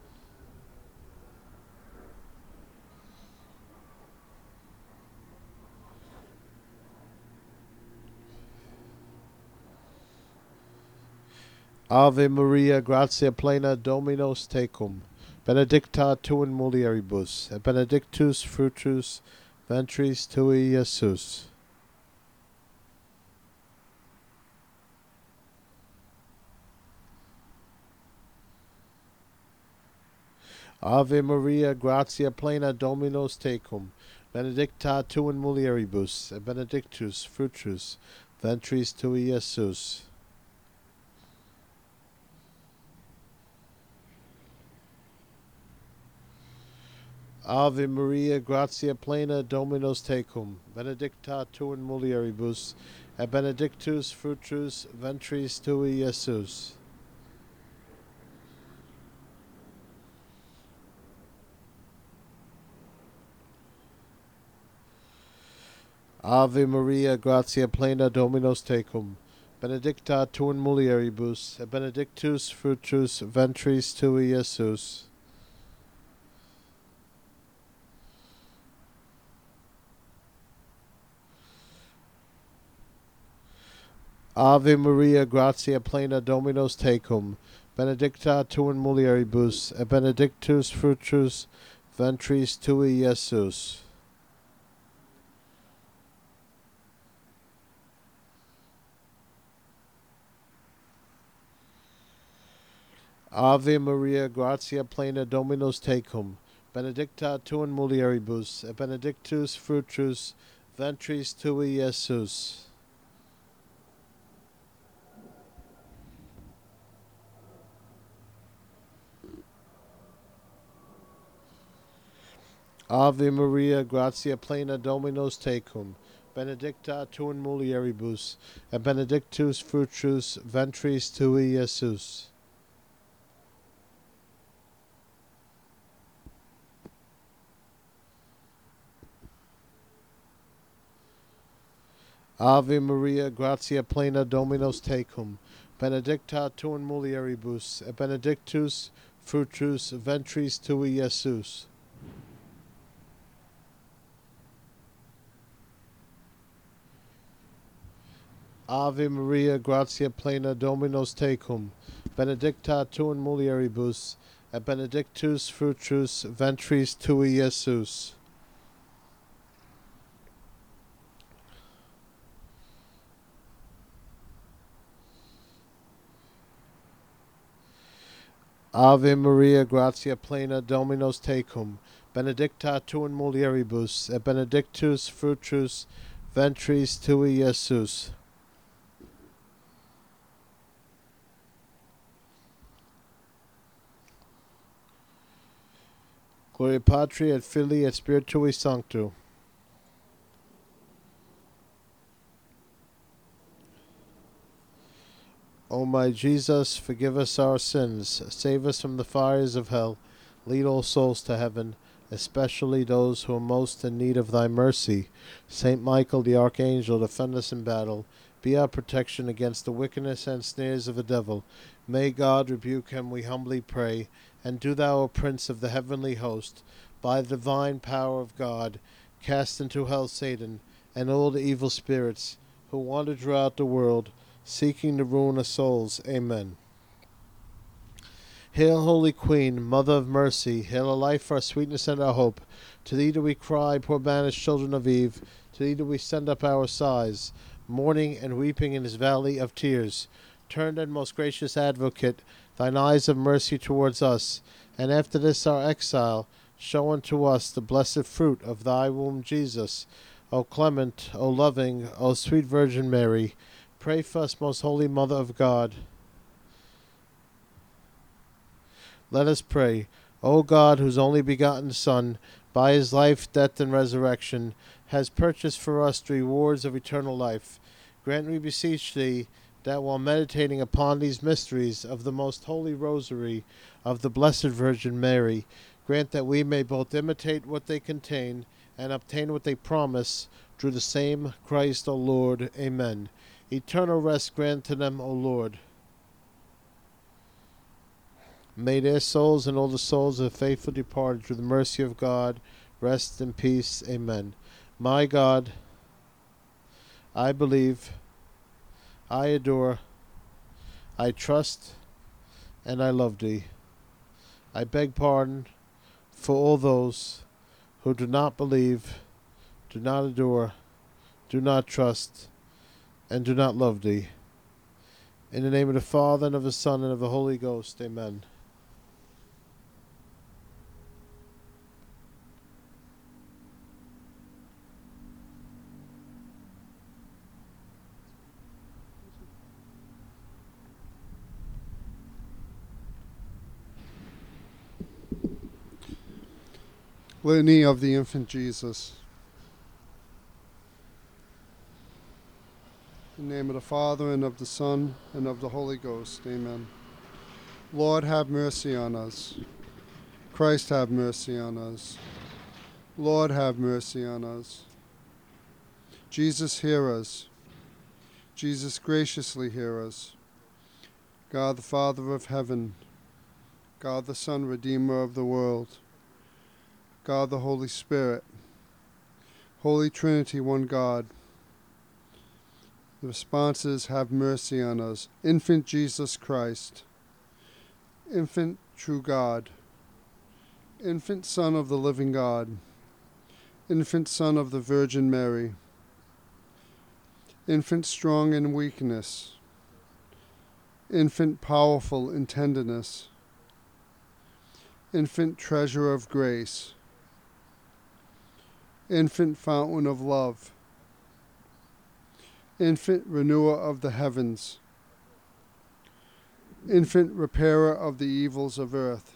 Ave Maria, gratia plena, Dominus tecum, benedicta tu in mulieribus, et benedictus fructus ventris tui, Iesus. Ave Maria, gratia plena, Dominus tecum, benedicta tu in mulieribus, et benedictus fructus ventris tui, Iesus. Ave Maria, gratia plena, Dominus tecum, benedicta tu in mulieribus, et benedictus fructus ventris tui, Iesus. Ave Maria, gratia plena, Dominus tecum, benedicta tu in mulieribus, et benedictus fructus ventris tui, Iesus. Ave Maria, gratia plena, Dominus tecum, benedicta tu in mulieribus, et benedictus fructus ventris tui, Iesus. Ave Maria, gratia plena, Dominus tecum, benedicta tu in mulieribus, et benedictus fructus ventris tui, Iesus. Ave Maria, gratia plena, Dominus tecum, benedicta tu in mulieribus, et benedictus fructus ventris tui, Iesus. Ave Maria, gratia plena, Dominus tecum, benedicta tu in mulieribus, et benedictus fructus ventris tui, Iesus. Ave Maria, gratia plena, Dominus tecum, benedicta tu in mulieribus, et benedictus fructus ventris tui, Iesus. Ave Maria, gratia plena, Dominus tecum, benedicta tu in mulieribus, et benedictus fructus ventris tui, Iesus. Gloria Patri et Filii et Spiritui Sancto. O my Jesus, forgive us our sins, save us from the fires of hell, lead all souls to heaven, especially those who are most in need of thy mercy. Saint Michael the Archangel, defend us in battle. Be our protection against the wickedness and snares of the devil. May God rebuke him, we humbly pray. And do thou, O Prince of the heavenly host, by the divine power of God, cast into hell Satan and all the evil spirits who wander throughout the world, seeking the ruin of souls. Amen. Hail, Holy Queen, Mother of Mercy, hail our life, our sweetness, and our hope. To thee do we cry, poor banished children of Eve. To thee do we send up our sighs, mourning and weeping in this valley of tears. Turn then, most gracious Advocate, thine eyes of mercy towards us, and after this our exile, show unto us the blessed fruit of thy womb, Jesus. O clement, O loving, O sweet Virgin Mary, pray for us, most holy Mother of God. Let us pray. O God, whose only begotten Son, by his life, death, and resurrection, has purchased for us the rewards of eternal life, grant, we beseech thee, that while meditating upon these mysteries of the most holy rosary of the Blessed Virgin Mary, grant that we may both imitate what they contain and obtain what they promise, through the same Christ, O Lord. Amen. Eternal rest grant to them, O Lord. May their souls and all the souls of the faithful departed, through the mercy of God, rest in peace. Amen. My God, I believe, I adore, I trust, and I love thee. I beg pardon for all those who do not believe, do not adore, do not trust, and do not love thee. In the name of the Father, and of the Son, and of the Holy Ghost. Amen. Litany of the Infant Jesus. In the name of the Father, and of the Son, and of the Holy Ghost. Amen. Lord, have mercy on us. Christ, have mercy on us. Lord, have mercy on us. Jesus, hear us. Jesus, graciously hear us. God, the Father of heaven, God, the Son, Redeemer of the world, God, the Holy Spirit, Holy Trinity, one God. The response is, have mercy on us. Infant Jesus Christ, infant true God, infant Son of the living God, infant Son of the Virgin Mary, infant strong in weakness, infant powerful in tenderness, infant treasure of grace, infant fountain of love, infant renewer of the heavens, infant repairer of the evils of earth,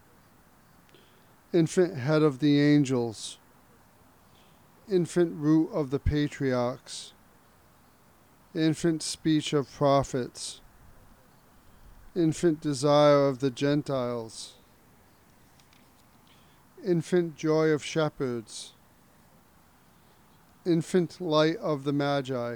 infant head of the angels, infant root of the patriarchs, infant speech of prophets, infant desire of the Gentiles, infant joy of shepherds, infant light of the Magi,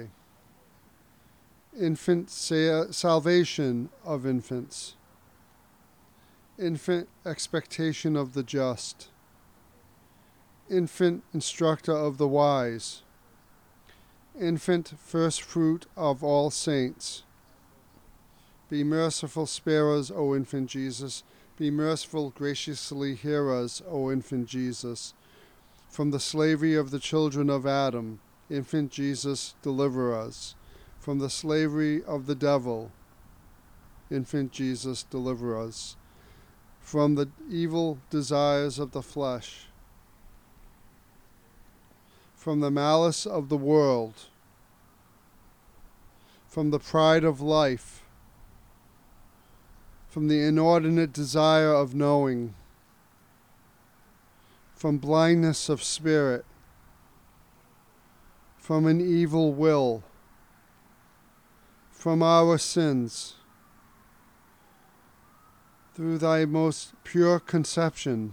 infant salvation of infants, infant expectation of the just, infant instructor of the wise, infant first fruit of all saints. Be merciful, spare us, O infant Jesus. Be merciful, graciously hear us, O infant Jesus. From the slavery of the children of Adam, infant Jesus, deliver us. From the slavery of the devil, infant Jesus, deliver us. From the evil desires of the flesh, from the malice of the world, from the pride of life, from the inordinate desire of knowing, from blindness of spirit, from an evil will, from our sins, through thy most pure conception,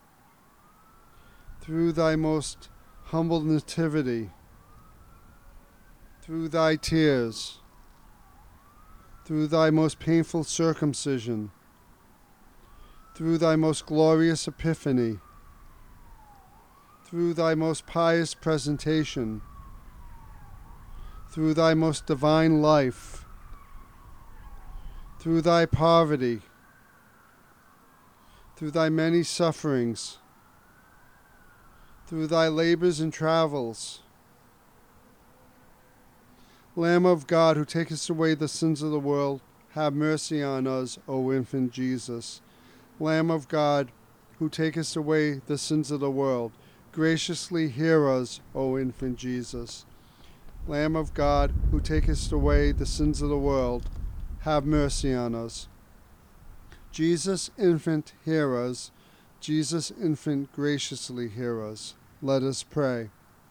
through thy most humble nativity, through thy tears, through thy most painful circumcision, through thy most glorious epiphany, through thy most pious presentation, through thy most divine life, through thy poverty, through thy many sufferings, through thy labors and travels. Lamb of God, who takest away the sins of the world, have mercy on us, O infant Jesus. Lamb of God, who takest away the sins of the world, graciously hear us, O infant Jesus. Lamb of God, who takest away the sins of the world, have mercy on us. Jesus, infant, hear us. Jesus, infant, graciously hear us. Let us pray.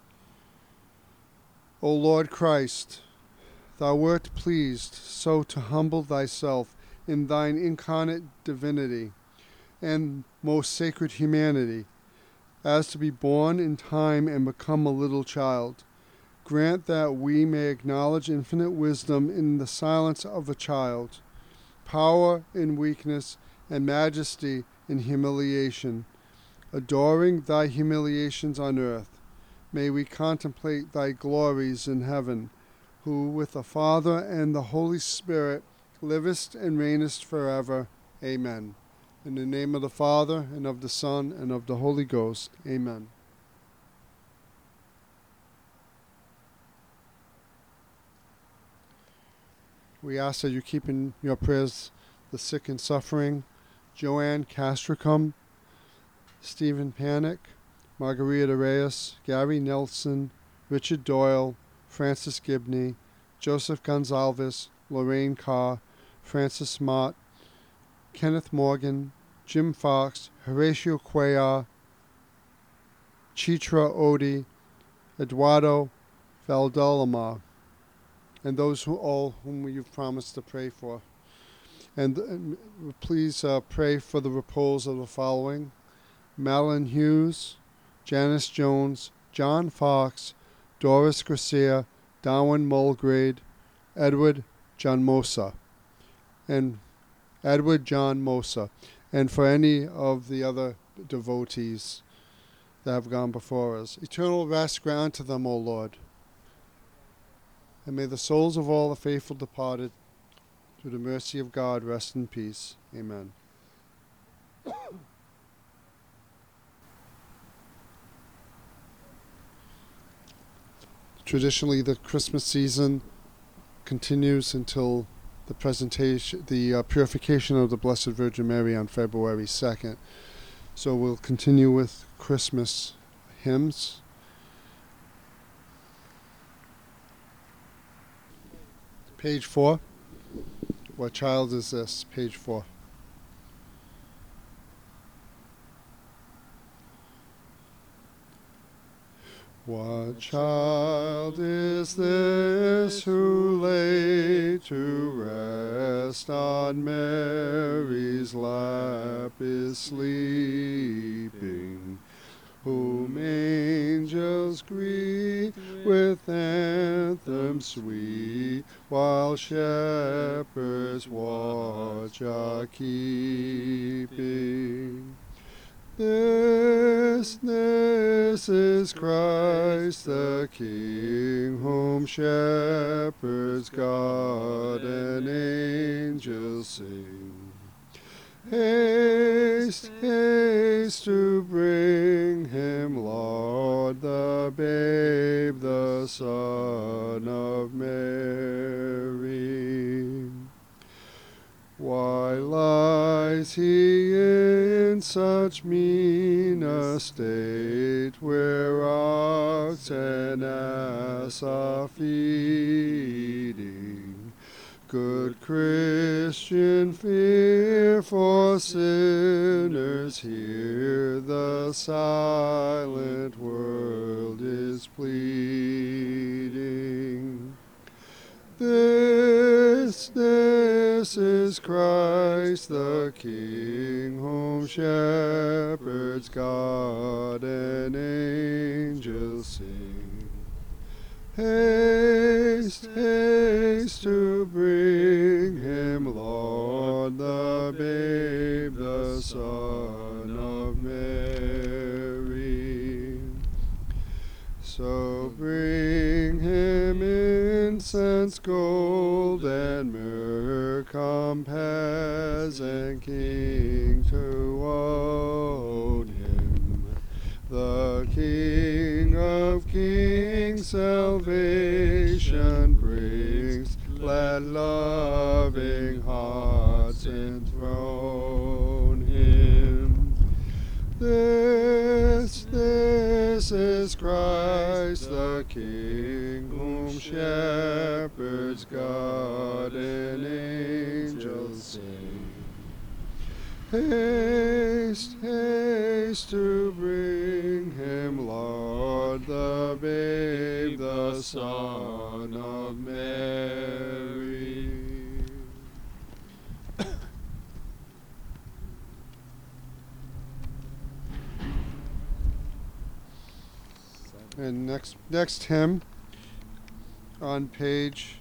O Lord Christ, thou wert pleased so to humble thyself in thine incarnate divinity and most sacred humanity, as to be born in time and become a little child. Grant that we may acknowledge infinite wisdom in the silence of a child, power in weakness, and majesty in humiliation. Adoring thy humiliations on earth, may we contemplate thy glories in heaven, who with the Father and the Holy Spirit livest and reignest forever. Amen. In the name of the Father, and of the Son, and of the Holy Ghost. Amen. We ask that you keep in your prayers the sick and suffering, Joanne Castricum, Stephen Panic, Margarita Reyes, Gary Nelson, Richard Doyle, Francis Gibney, Joseph Gonzalez, Lorraine Carr, Francis Mott, Kenneth Morgan, Jim Fox, Horatio Cuellar, Chitra Odi, Eduardo Valdelomar, and those whom you've promised to pray for. And please pray for the repose of the following: Madeline Hughes, Janice Jones, John Fox, Doris Garcia, Darwin Mulgrade, Edward John Mosa, and for any of the other devotees that have gone before us. Eternal rest grant to them, O Lord. And may the souls of all the faithful departed, through the mercy of God, rest in peace. Amen. Traditionally, the Christmas season continues until the purification of the Blessed Virgin Mary on February 2nd. So we'll continue with Christmas hymns. Page 4. What child is this? Page 4. What child is this who lay to rest on Mary's lap is sleeping, whom angels greet with anthems sweet, while shepherds watch are keeping? This is Christ the King, whom shepherds guard and angels sing. Haste, haste to bring him, Lord, the babe, the Son of Mary. Why lies he in such mean estate, where ox and ass are feeding? Good Christian, fear for sinners here, the silent world is pleading. This is Christ the King, whom shepherds guard and angels sing. Haste, haste to bring him, Lord, the babe, the Son of Mary. So bring him incense, gold, and myrrh, compass and king to own him. The King of kings salvation brings. let loving hearts enthrone him. This is Christ the King, whom shepherds guard and angels sing. Haste, haste to bring him, Lord, the babe, the Son of Mary. And next hymn on page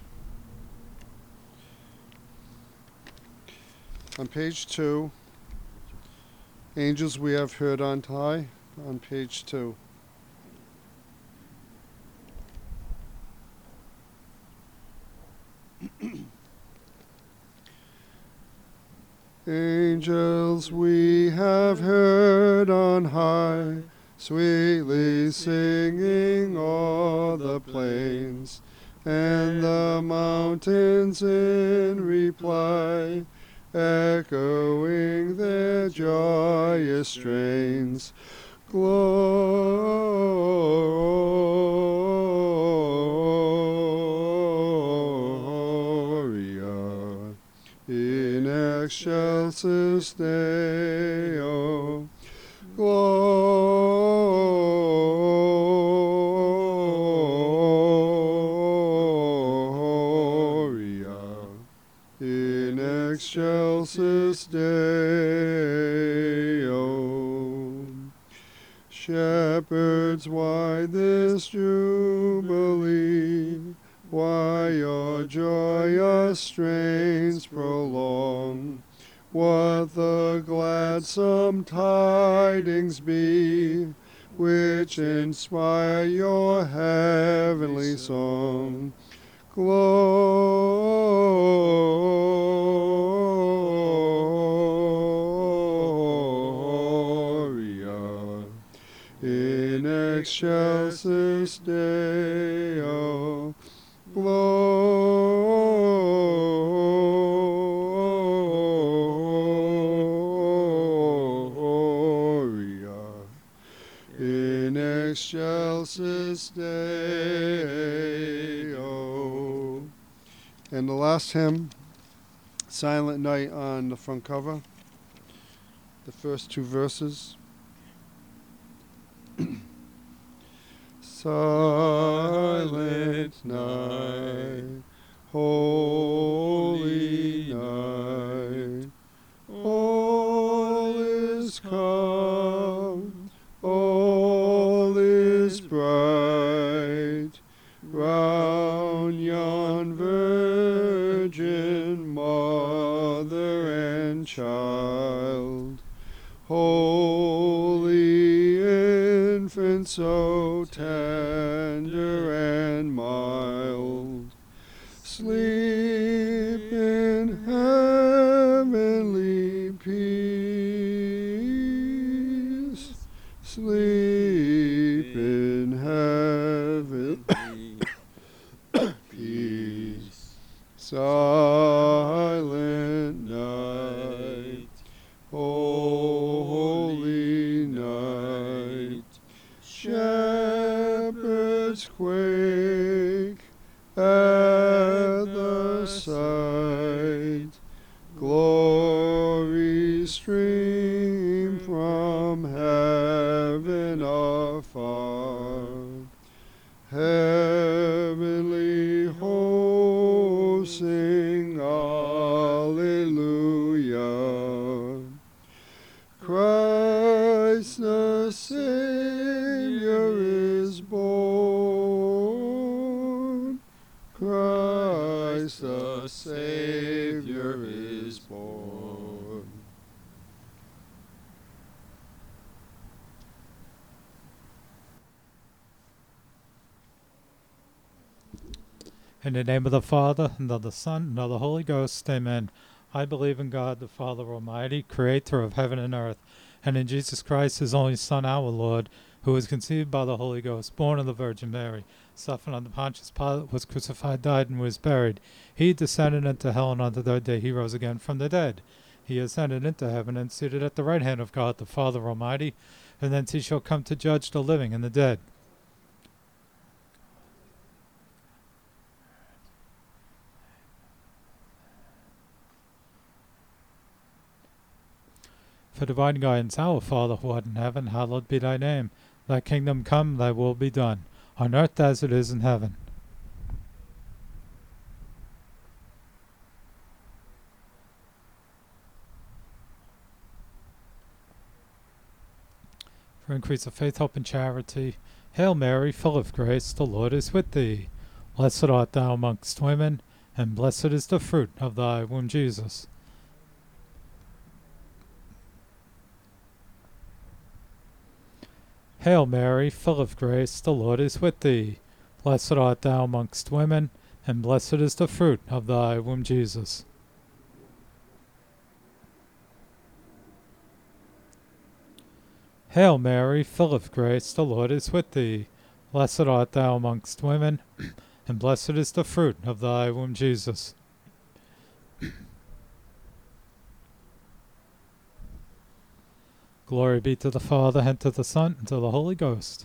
2. Angels we have heard on high, on page 2. Angels we have heard on high, sweetly singing o'er the plains, and the mountains in reply, echoing their joyous strains. Gloria in excelsis Deo. Gloria in excelsis Deo. Shepherds, why this jubilee? Why your joyous strains prolong? What the gladsome tidings be, which inspire your heavenly song? Gloria in excelsis Deo. Gloria in excelsis Deo. And the last hymn, Silent Night, on the front cover, the first 2 verses. Silent night, holy night, all is calm, all is bright, round yon virgin mother and child, holy infant, so tender and mild, sleep in heavenly peace, sleep in heavenly peace. Silent night, holy night, shepherds quake at the sight, glory stream from heaven afar, heavenly hosts sing Alleluia. Christ the Savior is born. Christ the Savior is born. In the name of the Father, and of the Son, and of the Holy Ghost, amen. I believe in God, the Father Almighty, creator of heaven and earth, and in Jesus Christ, his only Son, our Lord, who was conceived by the Holy Ghost, born of the Virgin Mary, suffered under Pontius Pilate, was crucified, died, and was buried. He descended into hell, and on the third day he rose again from the dead. He ascended into heaven and seated at the right hand of God, the Father Almighty, and thence he shall come to judge the living and the dead. For divine guidance, our Father who art in heaven, hallowed be thy name. Thy kingdom come, thy will be done, on earth as it is in heaven. For increase of faith, hope, and charity. Hail Mary, full of grace, the Lord is with thee. Blessed art thou amongst women, and blessed is the fruit of thy womb, Jesus. Hail Mary, full of grace, the Lord is with thee. Blessed art thou amongst women, and blessed is the fruit of thy womb, Jesus. Hail Mary, full of grace, the Lord is with thee. Blessed art thou amongst women, and blessed is the fruit of thy womb, Jesus. Glory be to the Father, and to the Son, and to the Holy Ghost.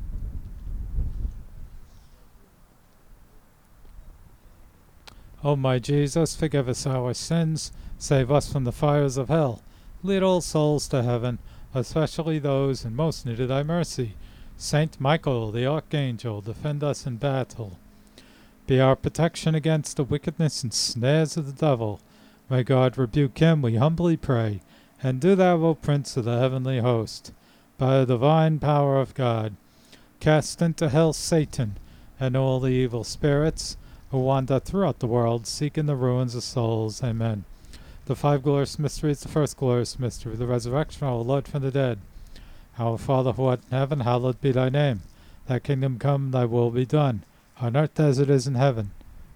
O my Jesus, forgive us our sins, save us from the fires of hell. Lead all souls to heaven, especially those in most need of thy mercy. Saint Michael, the Archangel, defend us in battle. Be our protection against the wickedness and snares of the devil. May God rebuke him, we humbly pray. And do thou, O Prince of the heavenly host, by the divine power of God, cast into hell Satan and all the evil spirits who wander throughout the world, seeking the ruins of souls. Amen. The five glorious mysteries. The first glorious mystery, the resurrection of our Lord from the dead. Our Father who art in heaven, hallowed be thy name. Thy kingdom come, thy will be done, on earth as it is in heaven.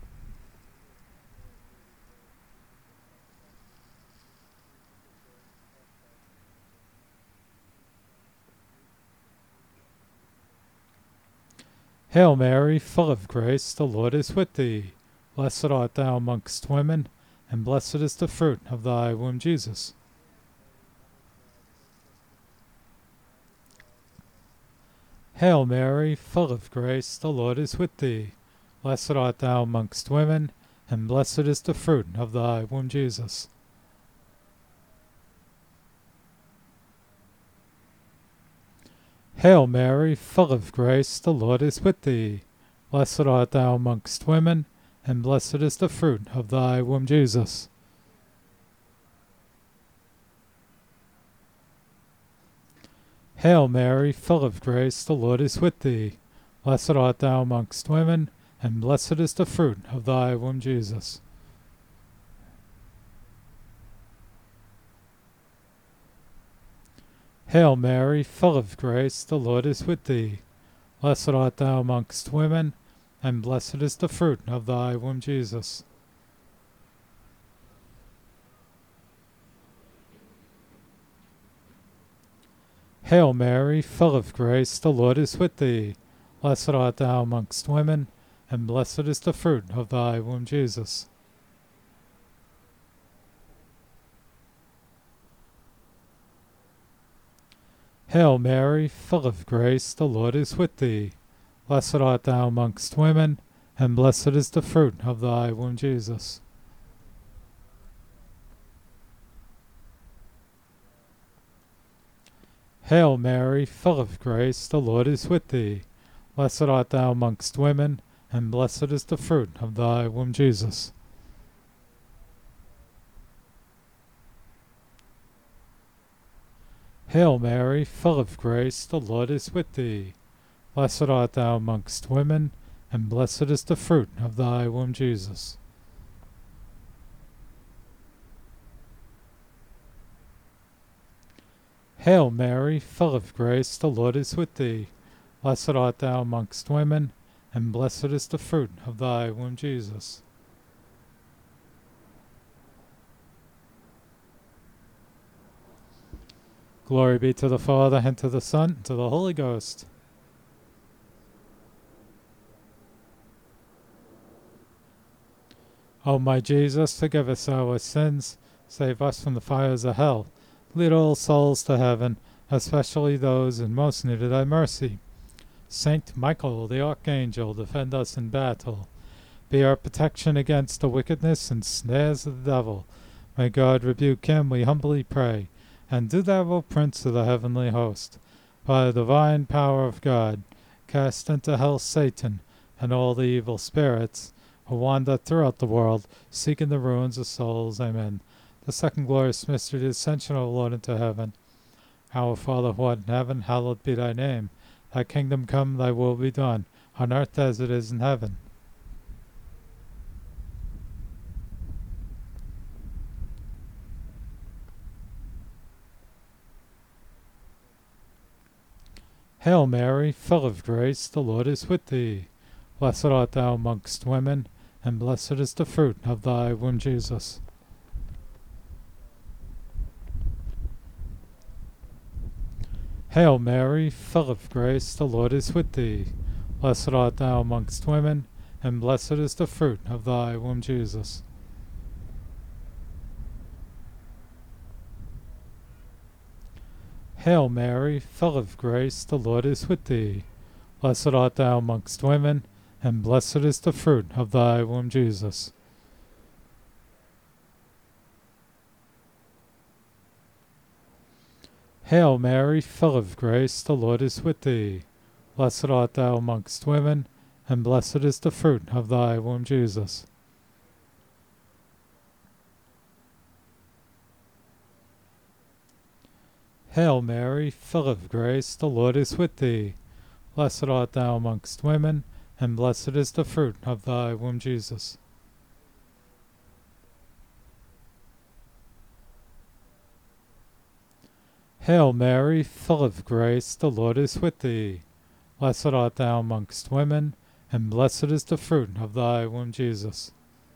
Hail Mary, full of grace, the Lord is with thee. Blessed art thou amongst women, and blessed is the fruit of thy womb, Jesus. Hail Mary, full of grace, the Lord is with thee. Blessed art thou amongst women, and blessed is the fruit of thy womb, Jesus. Hail Mary, full of grace, the Lord is with thee. Blessed art thou amongst women, and blessed is the fruit of thy womb, Jesus. Hail Mary, full of grace, the Lord is with thee. Blessed art thou amongst women, and blessed is the fruit of thy womb, Jesus. Hail Mary, full of grace, the Lord is with thee. Blessed art thou amongst women, and blessed is the fruit of thy womb, Jesus. Hail Mary, full of grace, the Lord is with thee. Blessed art thou amongst women, and blessed is the fruit of thy womb, Jesus. Hail Mary, full of grace, the Lord is with thee. Blessed art thou amongst women, and blessed is the fruit of thy womb, Jesus. Hail Mary, full of grace, the Lord is with thee. Blessed art thou amongst women, and blessed is the fruit of thy womb, Jesus. Hail Mary, full of grace, the Lord is with thee. Blessed art thou amongst women, and blessed is the fruit of thy womb, Jesus. Hail Mary, full of grace, the Lord is with thee. Blessed art thou amongst women, and blessed is the fruit of thy womb, Jesus. Glory be to the Father, and to the Son, and to the Holy Ghost. O my Jesus, forgive us our sins, save us from the fires of hell. Lead all souls to heaven, especially those in most need of thy mercy. Saint Michael, the Archangel, defend us in battle. Be our protection against the wickedness and snares of the devil. May God rebuke him, we humbly pray. And do thou, O Prince of the heavenly host, by the divine power of God, cast into hell Satan and all the evil spirits who wander throughout the world, seeking the ruins of souls. Amen. The second glorious mystery, the ascension of the Lord into heaven. Our Father who art in heaven, hallowed be thy name. Thy kingdom come, thy will be done, on earth as it is in heaven. Hail Mary, full of grace, the Lord is with thee. Blessed art thou amongst women, and blessed is the fruit of thy womb, Jesus. Hail Mary, full of grace, the Lord is with thee. Blessed art thou amongst women, and blessed is the fruit of thy womb, Jesus. Hail Mary, full of grace, the Lord is with thee. Blessed art thou amongst women, and blessed is the fruit of thy womb, Jesus. Hail Mary, full of grace, the Lord is with thee. Blessed art thou amongst women, and blessed is the fruit of thy womb, Jesus. Hail Mary, full of grace, the Lord is with thee. Blessed art thou amongst women, and blessed is the fruit of thy womb, Jesus. Hail Mary, full of grace, the Lord is with thee. Blessed art thou amongst women, and blessed is the fruit of thy womb, Jesus.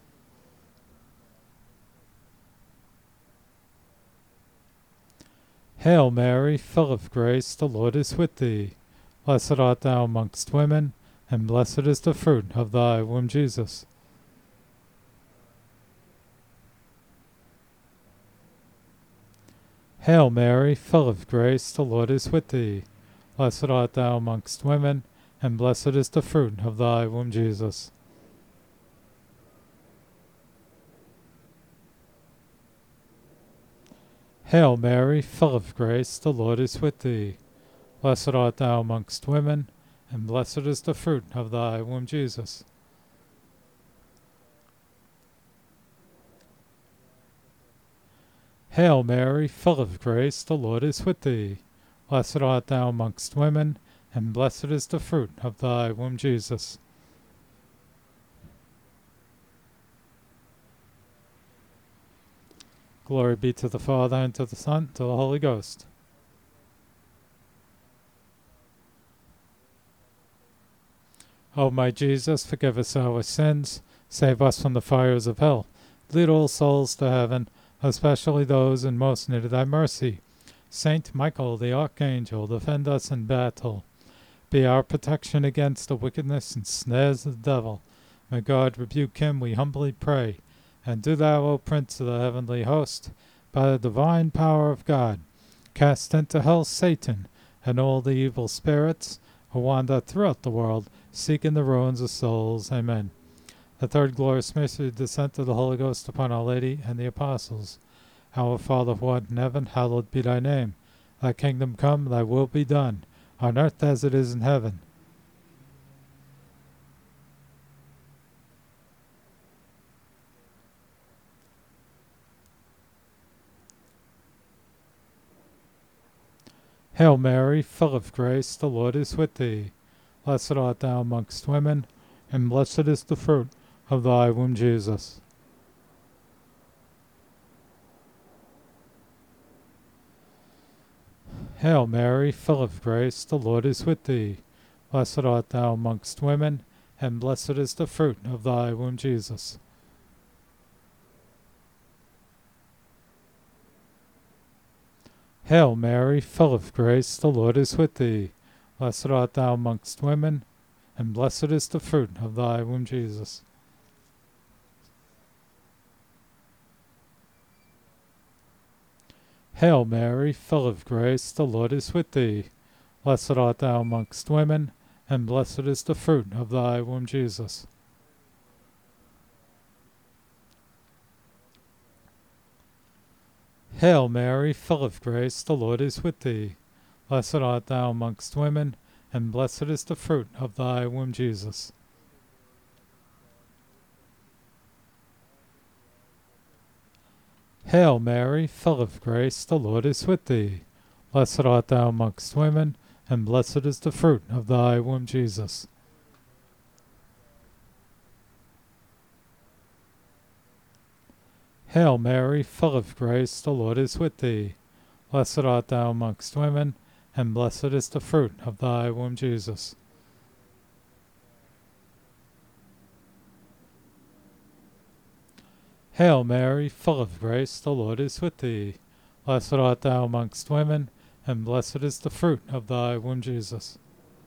Hail Mary, full of grace, the Lord is with thee. Blessed art thou amongst women, and blessed is the fruit of thy womb, Jesus. Hail Mary, full of grace, the Lord is with thee. Blessed art thou amongst women, and blessed is the fruit of thy womb, Jesus. Hail Mary, full of grace, the Lord is with thee. Blessed art thou amongst women, and blessed is the fruit of thy womb, Jesus. Hail Mary, full of grace, the Lord is with thee. Blessed art thou amongst women, and blessed is the fruit of thy womb, Jesus. Glory be to the Father, and to the Son, and to the Holy Ghost. O my Jesus, forgive us our sins, save us from the fires of hell. Lead all souls to heaven, especially those in most need of thy mercy. Saint Michael, the Archangel, defend us in battle. Be our protection against the wickedness and snares of the devil. May God rebuke him, we humbly pray. And do thou, O Prince of the heavenly host, by the divine power of God, cast into hell Satan and all the evil spirits who wander throughout the world, seeking the ruins of souls. Amen. The third glorious mystery, the descent of the Holy Ghost upon Our Lady and the Apostles. Our Father who art in heaven, hallowed be thy name. Thy kingdom come, thy will be done, on earth as it is in heaven. Hail Mary, full of grace, the Lord is with thee. Blessed art thou amongst women, and blessed is the fruit of thy womb, Jesus. Hail Mary, full of grace, the Lord is with thee. Blessed art thou amongst women, and blessed is the fruit of thy womb, Jesus. Hail Mary, full of grace, the Lord is with thee. Blessed art thou amongst women, and blessed is the fruit of thy womb, Jesus. Hail Mary, full of grace, the Lord is with thee. Blessed art thou amongst women, and blessed is the fruit of thy womb, Jesus. Hail Mary, full of grace, the Lord is with thee. Blessed art thou amongst women, and blessed is the fruit of thy womb, Jesus. Hail Mary, full of grace, the Lord is with thee. Blessed art thou amongst women, and blessed is the fruit of thy womb, Jesus. Hail Mary, full of grace, the Lord is with thee. Blessed art thou amongst women, and blessed is the fruit of thy womb, Jesus. Hail Mary, full of grace, the Lord is with thee. Blessed art thou amongst women, and blessed is the fruit of thy womb, Jesus.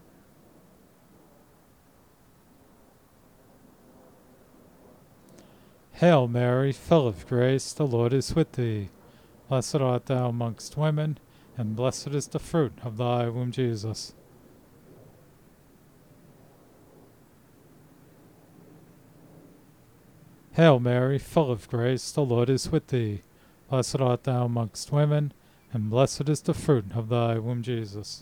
Hail Mary, full of grace, the Lord is with thee. Blessed art thou amongst women, and blessed is the fruit of thy womb, Jesus. Hail Mary, full of grace, the Lord is with thee. Blessed art thou amongst women, and blessed is the fruit of thy womb, Jesus.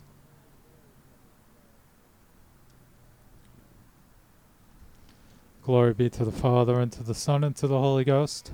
Glory be to the Father, and to the Son, and to the Holy Ghost.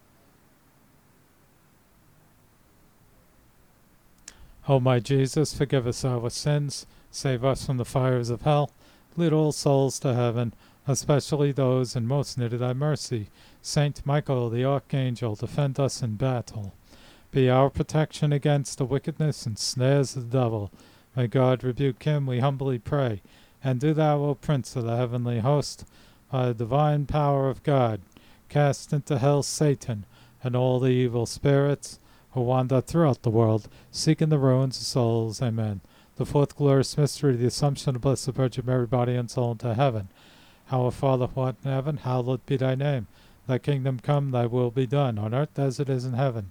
O my Jesus, forgive us our sins, save us from the fires of hell, lead all souls to heaven, especially those in most need of thy mercy. Saint Michael the Archangel, defend us in battle. Be our protection against the wickedness and snares of the devil. May God rebuke him, we humbly pray. And do thou, O Prince of the heavenly host, by the divine power of God, cast into hell Satan and all the evil spirits who wander throughout the world, seeking the ruins of souls. Amen. The fourth glorious mystery, the Assumption of Blessed Virgin Mary, body and soul, into heaven. Our Father who art in heaven, hallowed be thy name. Thy kingdom come, thy will be done, on earth as it is in heaven.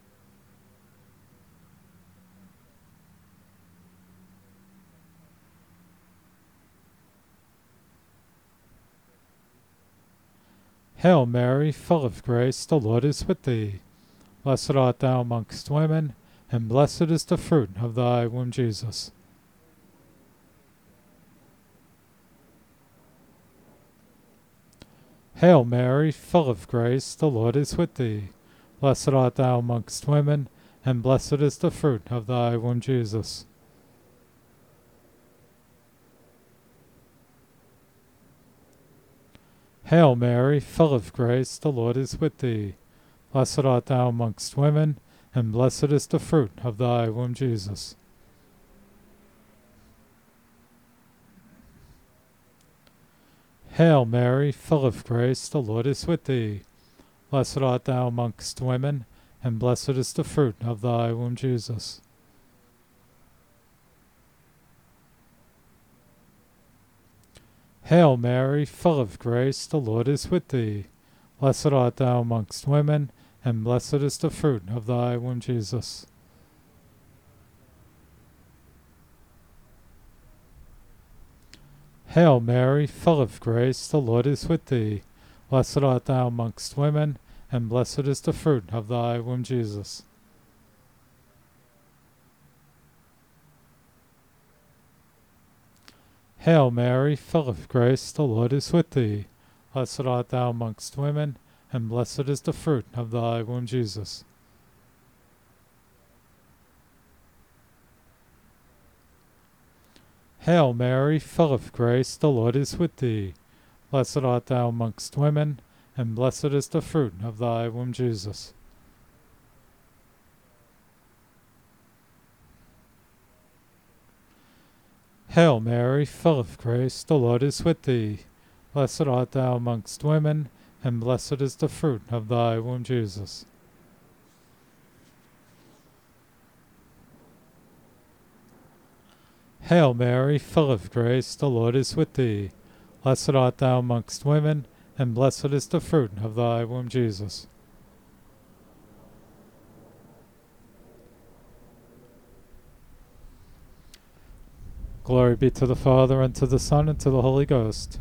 Hail Mary, full of grace, the Lord is with thee. Blessed art thou amongst women, and blessed is the fruit of thy womb, Jesus. Hail Mary, full of grace, the Lord is with thee. Blessed art thou amongst women, and blessed is the fruit of thy womb, Jesus. Hail Mary, full of grace, the Lord is with thee. Blessed art thou amongst women, and blessed is the fruit of thy womb, Jesus. Hail Mary, full of grace, the Lord is with thee. Blessed art thou amongst women, and blessed is the fruit of thy womb, Jesus. Hail Mary, full of grace, the Lord is with thee. Blessed art thou amongst women, and blessed is the fruit of thy womb, Jesus. Hail Mary, full of grace, the Lord is with thee. Blessed art thou amongst women, and blessed is the fruit of thy womb, Jesus. Hail Mary, full of grace, the Lord is with thee. Blessed art thou amongst women, and blessed is the fruit of thy womb, Jesus. Hail Mary, full of grace, the Lord is with thee. Blessed art thou amongst women, and blessed is the fruit of thy womb, Jesus. Hail Mary, full of grace, the Lord is with thee. Blessed art thou amongst women, and blessed is the fruit of thy womb, Jesus. Hail Mary, full of grace, the Lord is with thee. Blessed art thou amongst women, and blessed is the fruit of thy womb, Jesus. Glory be to the Father, and to the Son, and to the Holy Ghost.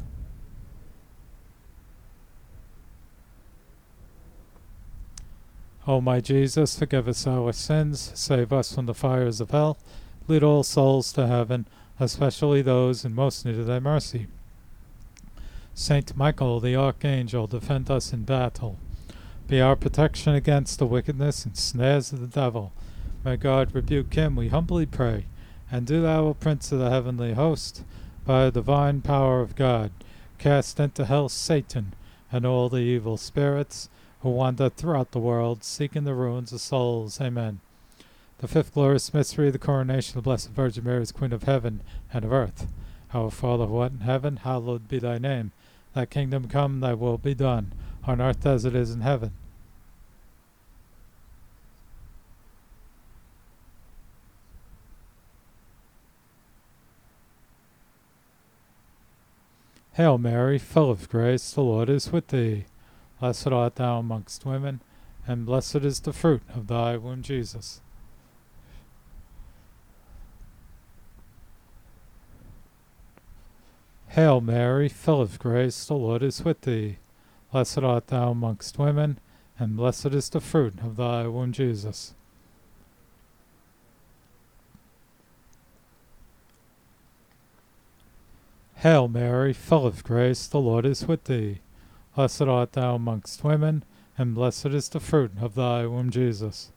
O my Jesus, forgive us our sins, save us from the fires of hell, lead all souls to heaven, especially those in most need of thy mercy. Saint Michael, the Archangel, defend us in battle. Be our protection against the wickedness and snares of the devil. May God rebuke him, we humbly pray. And do thou, O Prince of the heavenly host, by the divine power of God, cast into hell Satan and all the evil spirits who wander throughout the world, seeking the ruins of souls. Amen. The fifth glorious mystery, the coronation of the Blessed Virgin Mary as Queen of heaven and of earth. Our Father who art in heaven, hallowed be thy name. Thy kingdom come, thy will be done, on earth as it is in heaven. Hail Mary, full of grace, the Lord is with thee. Blessed art thou amongst women, and blessed is the fruit of thy womb, Jesus. Hail Mary, full of grace, the Lord is with thee. Blessed art thou amongst women, and blessed is the fruit of thy womb, Jesus. Hail Mary, full of grace, the Lord is with thee. Blessed art thou amongst women, and blessed is the fruit of thy womb, Jesus.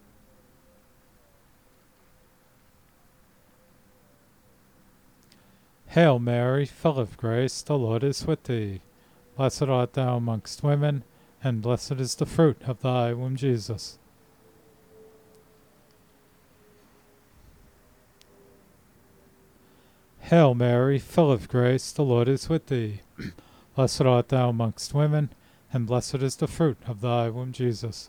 Hail Mary, full of grace, the Lord is with thee. Blessed art thou amongst women, and blessed is the fruit of thy womb, Jesus. Hail Mary, full of grace, the Lord is with thee. Blessed art thou amongst women, and blessed is the fruit of thy womb, Jesus.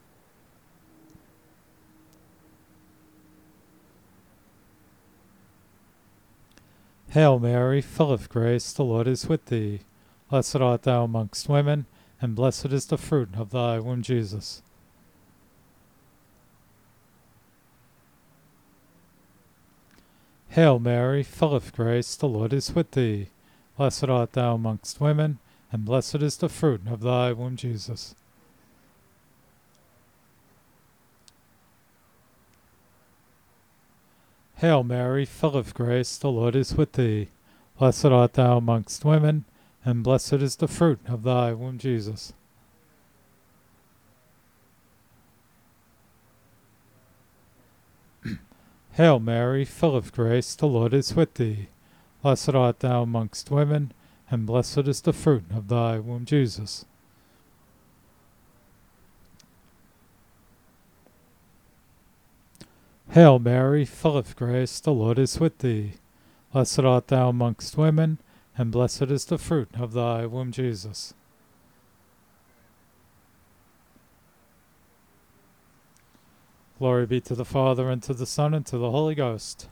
Hail Mary, full of grace, the Lord is with thee. Blessed art thou amongst women, and blessed is the fruit of thy womb, Jesus. Hail Mary, full of grace, the Lord is with thee. Blessed art thou amongst women, and blessed is the fruit of thy womb, Jesus. Hail Mary, full of grace, the Lord is with thee. Blessed art thou amongst women, and blessed is the fruit of thy womb, Jesus. Hail Mary, full of grace, the Lord is with thee. Blessed art thou amongst women, and blessed is the fruit of thy womb, Jesus. Hail Mary, full of grace, the Lord is with thee. Blessed art thou amongst women, and blessed is the fruit of thy womb, Jesus. Glory be to the Father, and to the Son, and to the Holy Ghost.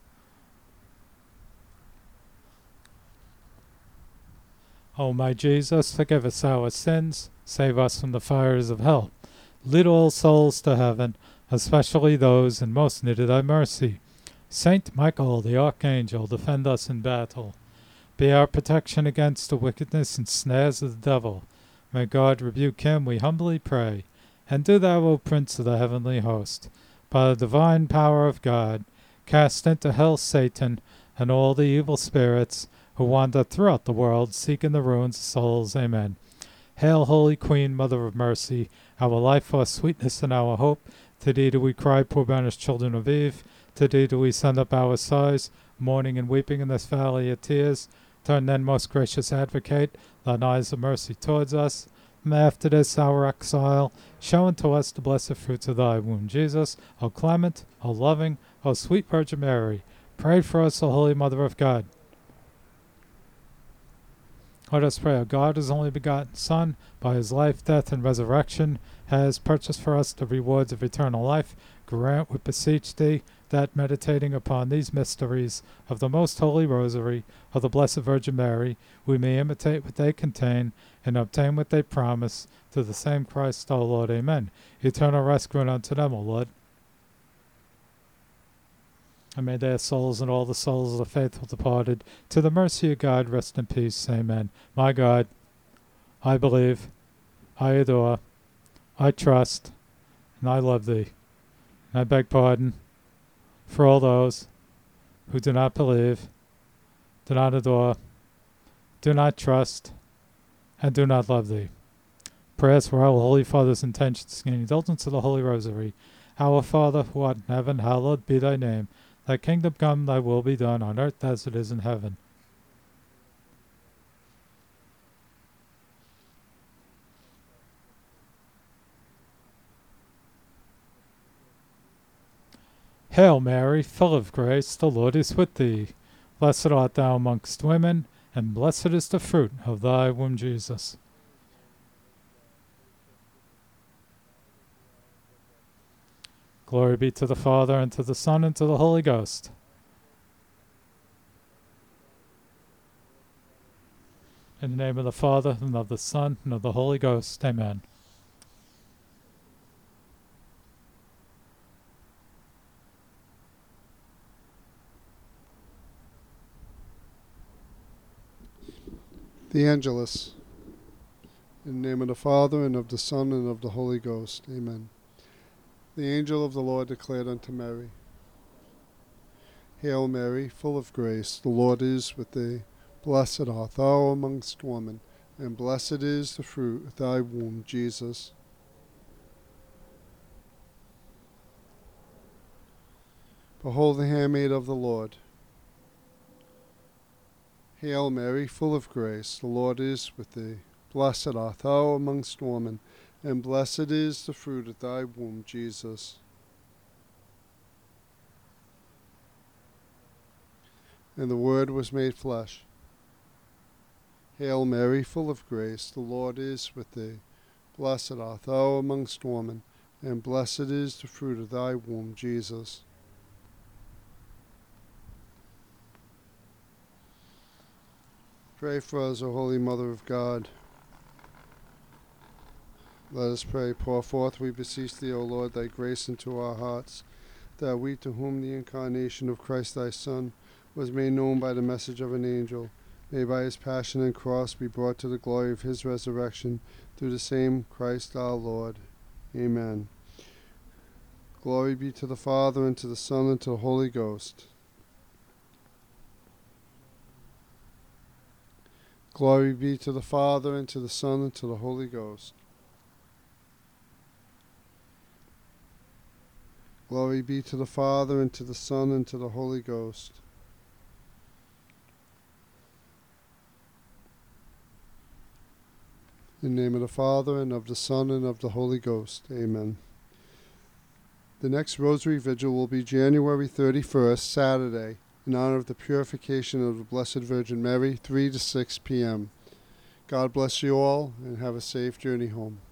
O my Jesus, forgive us our sins, save us from the fires of hell. Lead all souls to heaven, especially those in most need of thy mercy. Saint Michael, the Archangel, defend us in battle. Be our protection against the wickedness and snares of the devil. May God rebuke him, we humbly pray. And do thou, O Prince of the heavenly host, by the divine power of God, cast into hell Satan and all the evil spirits who wander throughout the world, seeking the ruins of souls. Amen. Hail, Holy Queen, Mother of Mercy, our life, our sweetness, and our hope. To thee do we cry, poor banished children of Eve. To thee do we send up our sighs, mourning and weeping in this valley of tears. Turn then, most gracious Advocate, thine eyes of mercy towards us. May after this our exile show unto us the blessed fruits of thy womb, Jesus, O clement, O loving, O sweet Virgin Mary. Pray for us, O Holy Mother of God. Let us pray. O God, his only begotten Son, by his life, death, and resurrection, has purchased for us the rewards of eternal life. grant, we beseech thee, that meditating upon these mysteries of the most holy rosary of the Blessed Virgin Mary, we may imitate what they contain and obtain what they promise, through the same Christ our Lord. Amen. Eternal rest grant unto them, O Lord. And may their souls and all the souls of the faithful departed, to the mercy of God, rest in peace. Amen. My God, I believe, I adore, I trust, and I love thee. And I beg pardon for all those who do not believe, do not adore, do not trust, and do not love thee. Prayers for our Holy Father's intentions and indulgence of the Holy Rosary. Our Father, who art in heaven, hallowed be thy name. Thy kingdom come, thy will be done, on earth as it is in heaven. Hail Mary, full of grace, the Lord is with thee. Blessed art thou amongst women, and blessed is the fruit of thy womb, Jesus. Glory be to the Father, and to the Son, and to the Holy Ghost. In the name of the Father, and of the Son, and of the Holy Ghost. Amen. The Angelus. In the name of the Father, and of the Son, and of the Holy Ghost. Amen. The angel of the Lord declared unto Mary, Hail Mary, full of grace, the Lord is with thee. Blessed art thou amongst women, and blessed is the fruit of thy womb, Jesus. Behold the handmaid of the Lord. Hail Mary, full of grace, the Lord is with thee. Blessed art thou amongst women, and blessed is the fruit of thy womb, Jesus. And the Word was made flesh. Hail Mary, full of grace, the Lord is with thee. Blessed art thou amongst women, and blessed is the fruit of thy womb, Jesus. Pray for us, O Holy Mother of God. Let us pray. Pour forth, we beseech thee, O Lord, thy grace into our hearts, that we, to whom the incarnation of Christ thy Son was made known by the message of an angel, may by his passion and cross be brought to the glory of his resurrection, through the same Christ our Lord. Amen. Glory be to the Father, and to the Son, and to the Holy Ghost. Glory be to the Father, and to the Son, and to the Holy Ghost. Glory be to the Father, and to the Son, and to the Holy Ghost. In the name of the Father, and of the Son, and of the Holy Ghost. Amen. The next Rosary Vigil will be January 31st, Saturday, in honor of the purification of the Blessed Virgin Mary, 3 to 6 p.m. God bless you all, and have a safe journey home.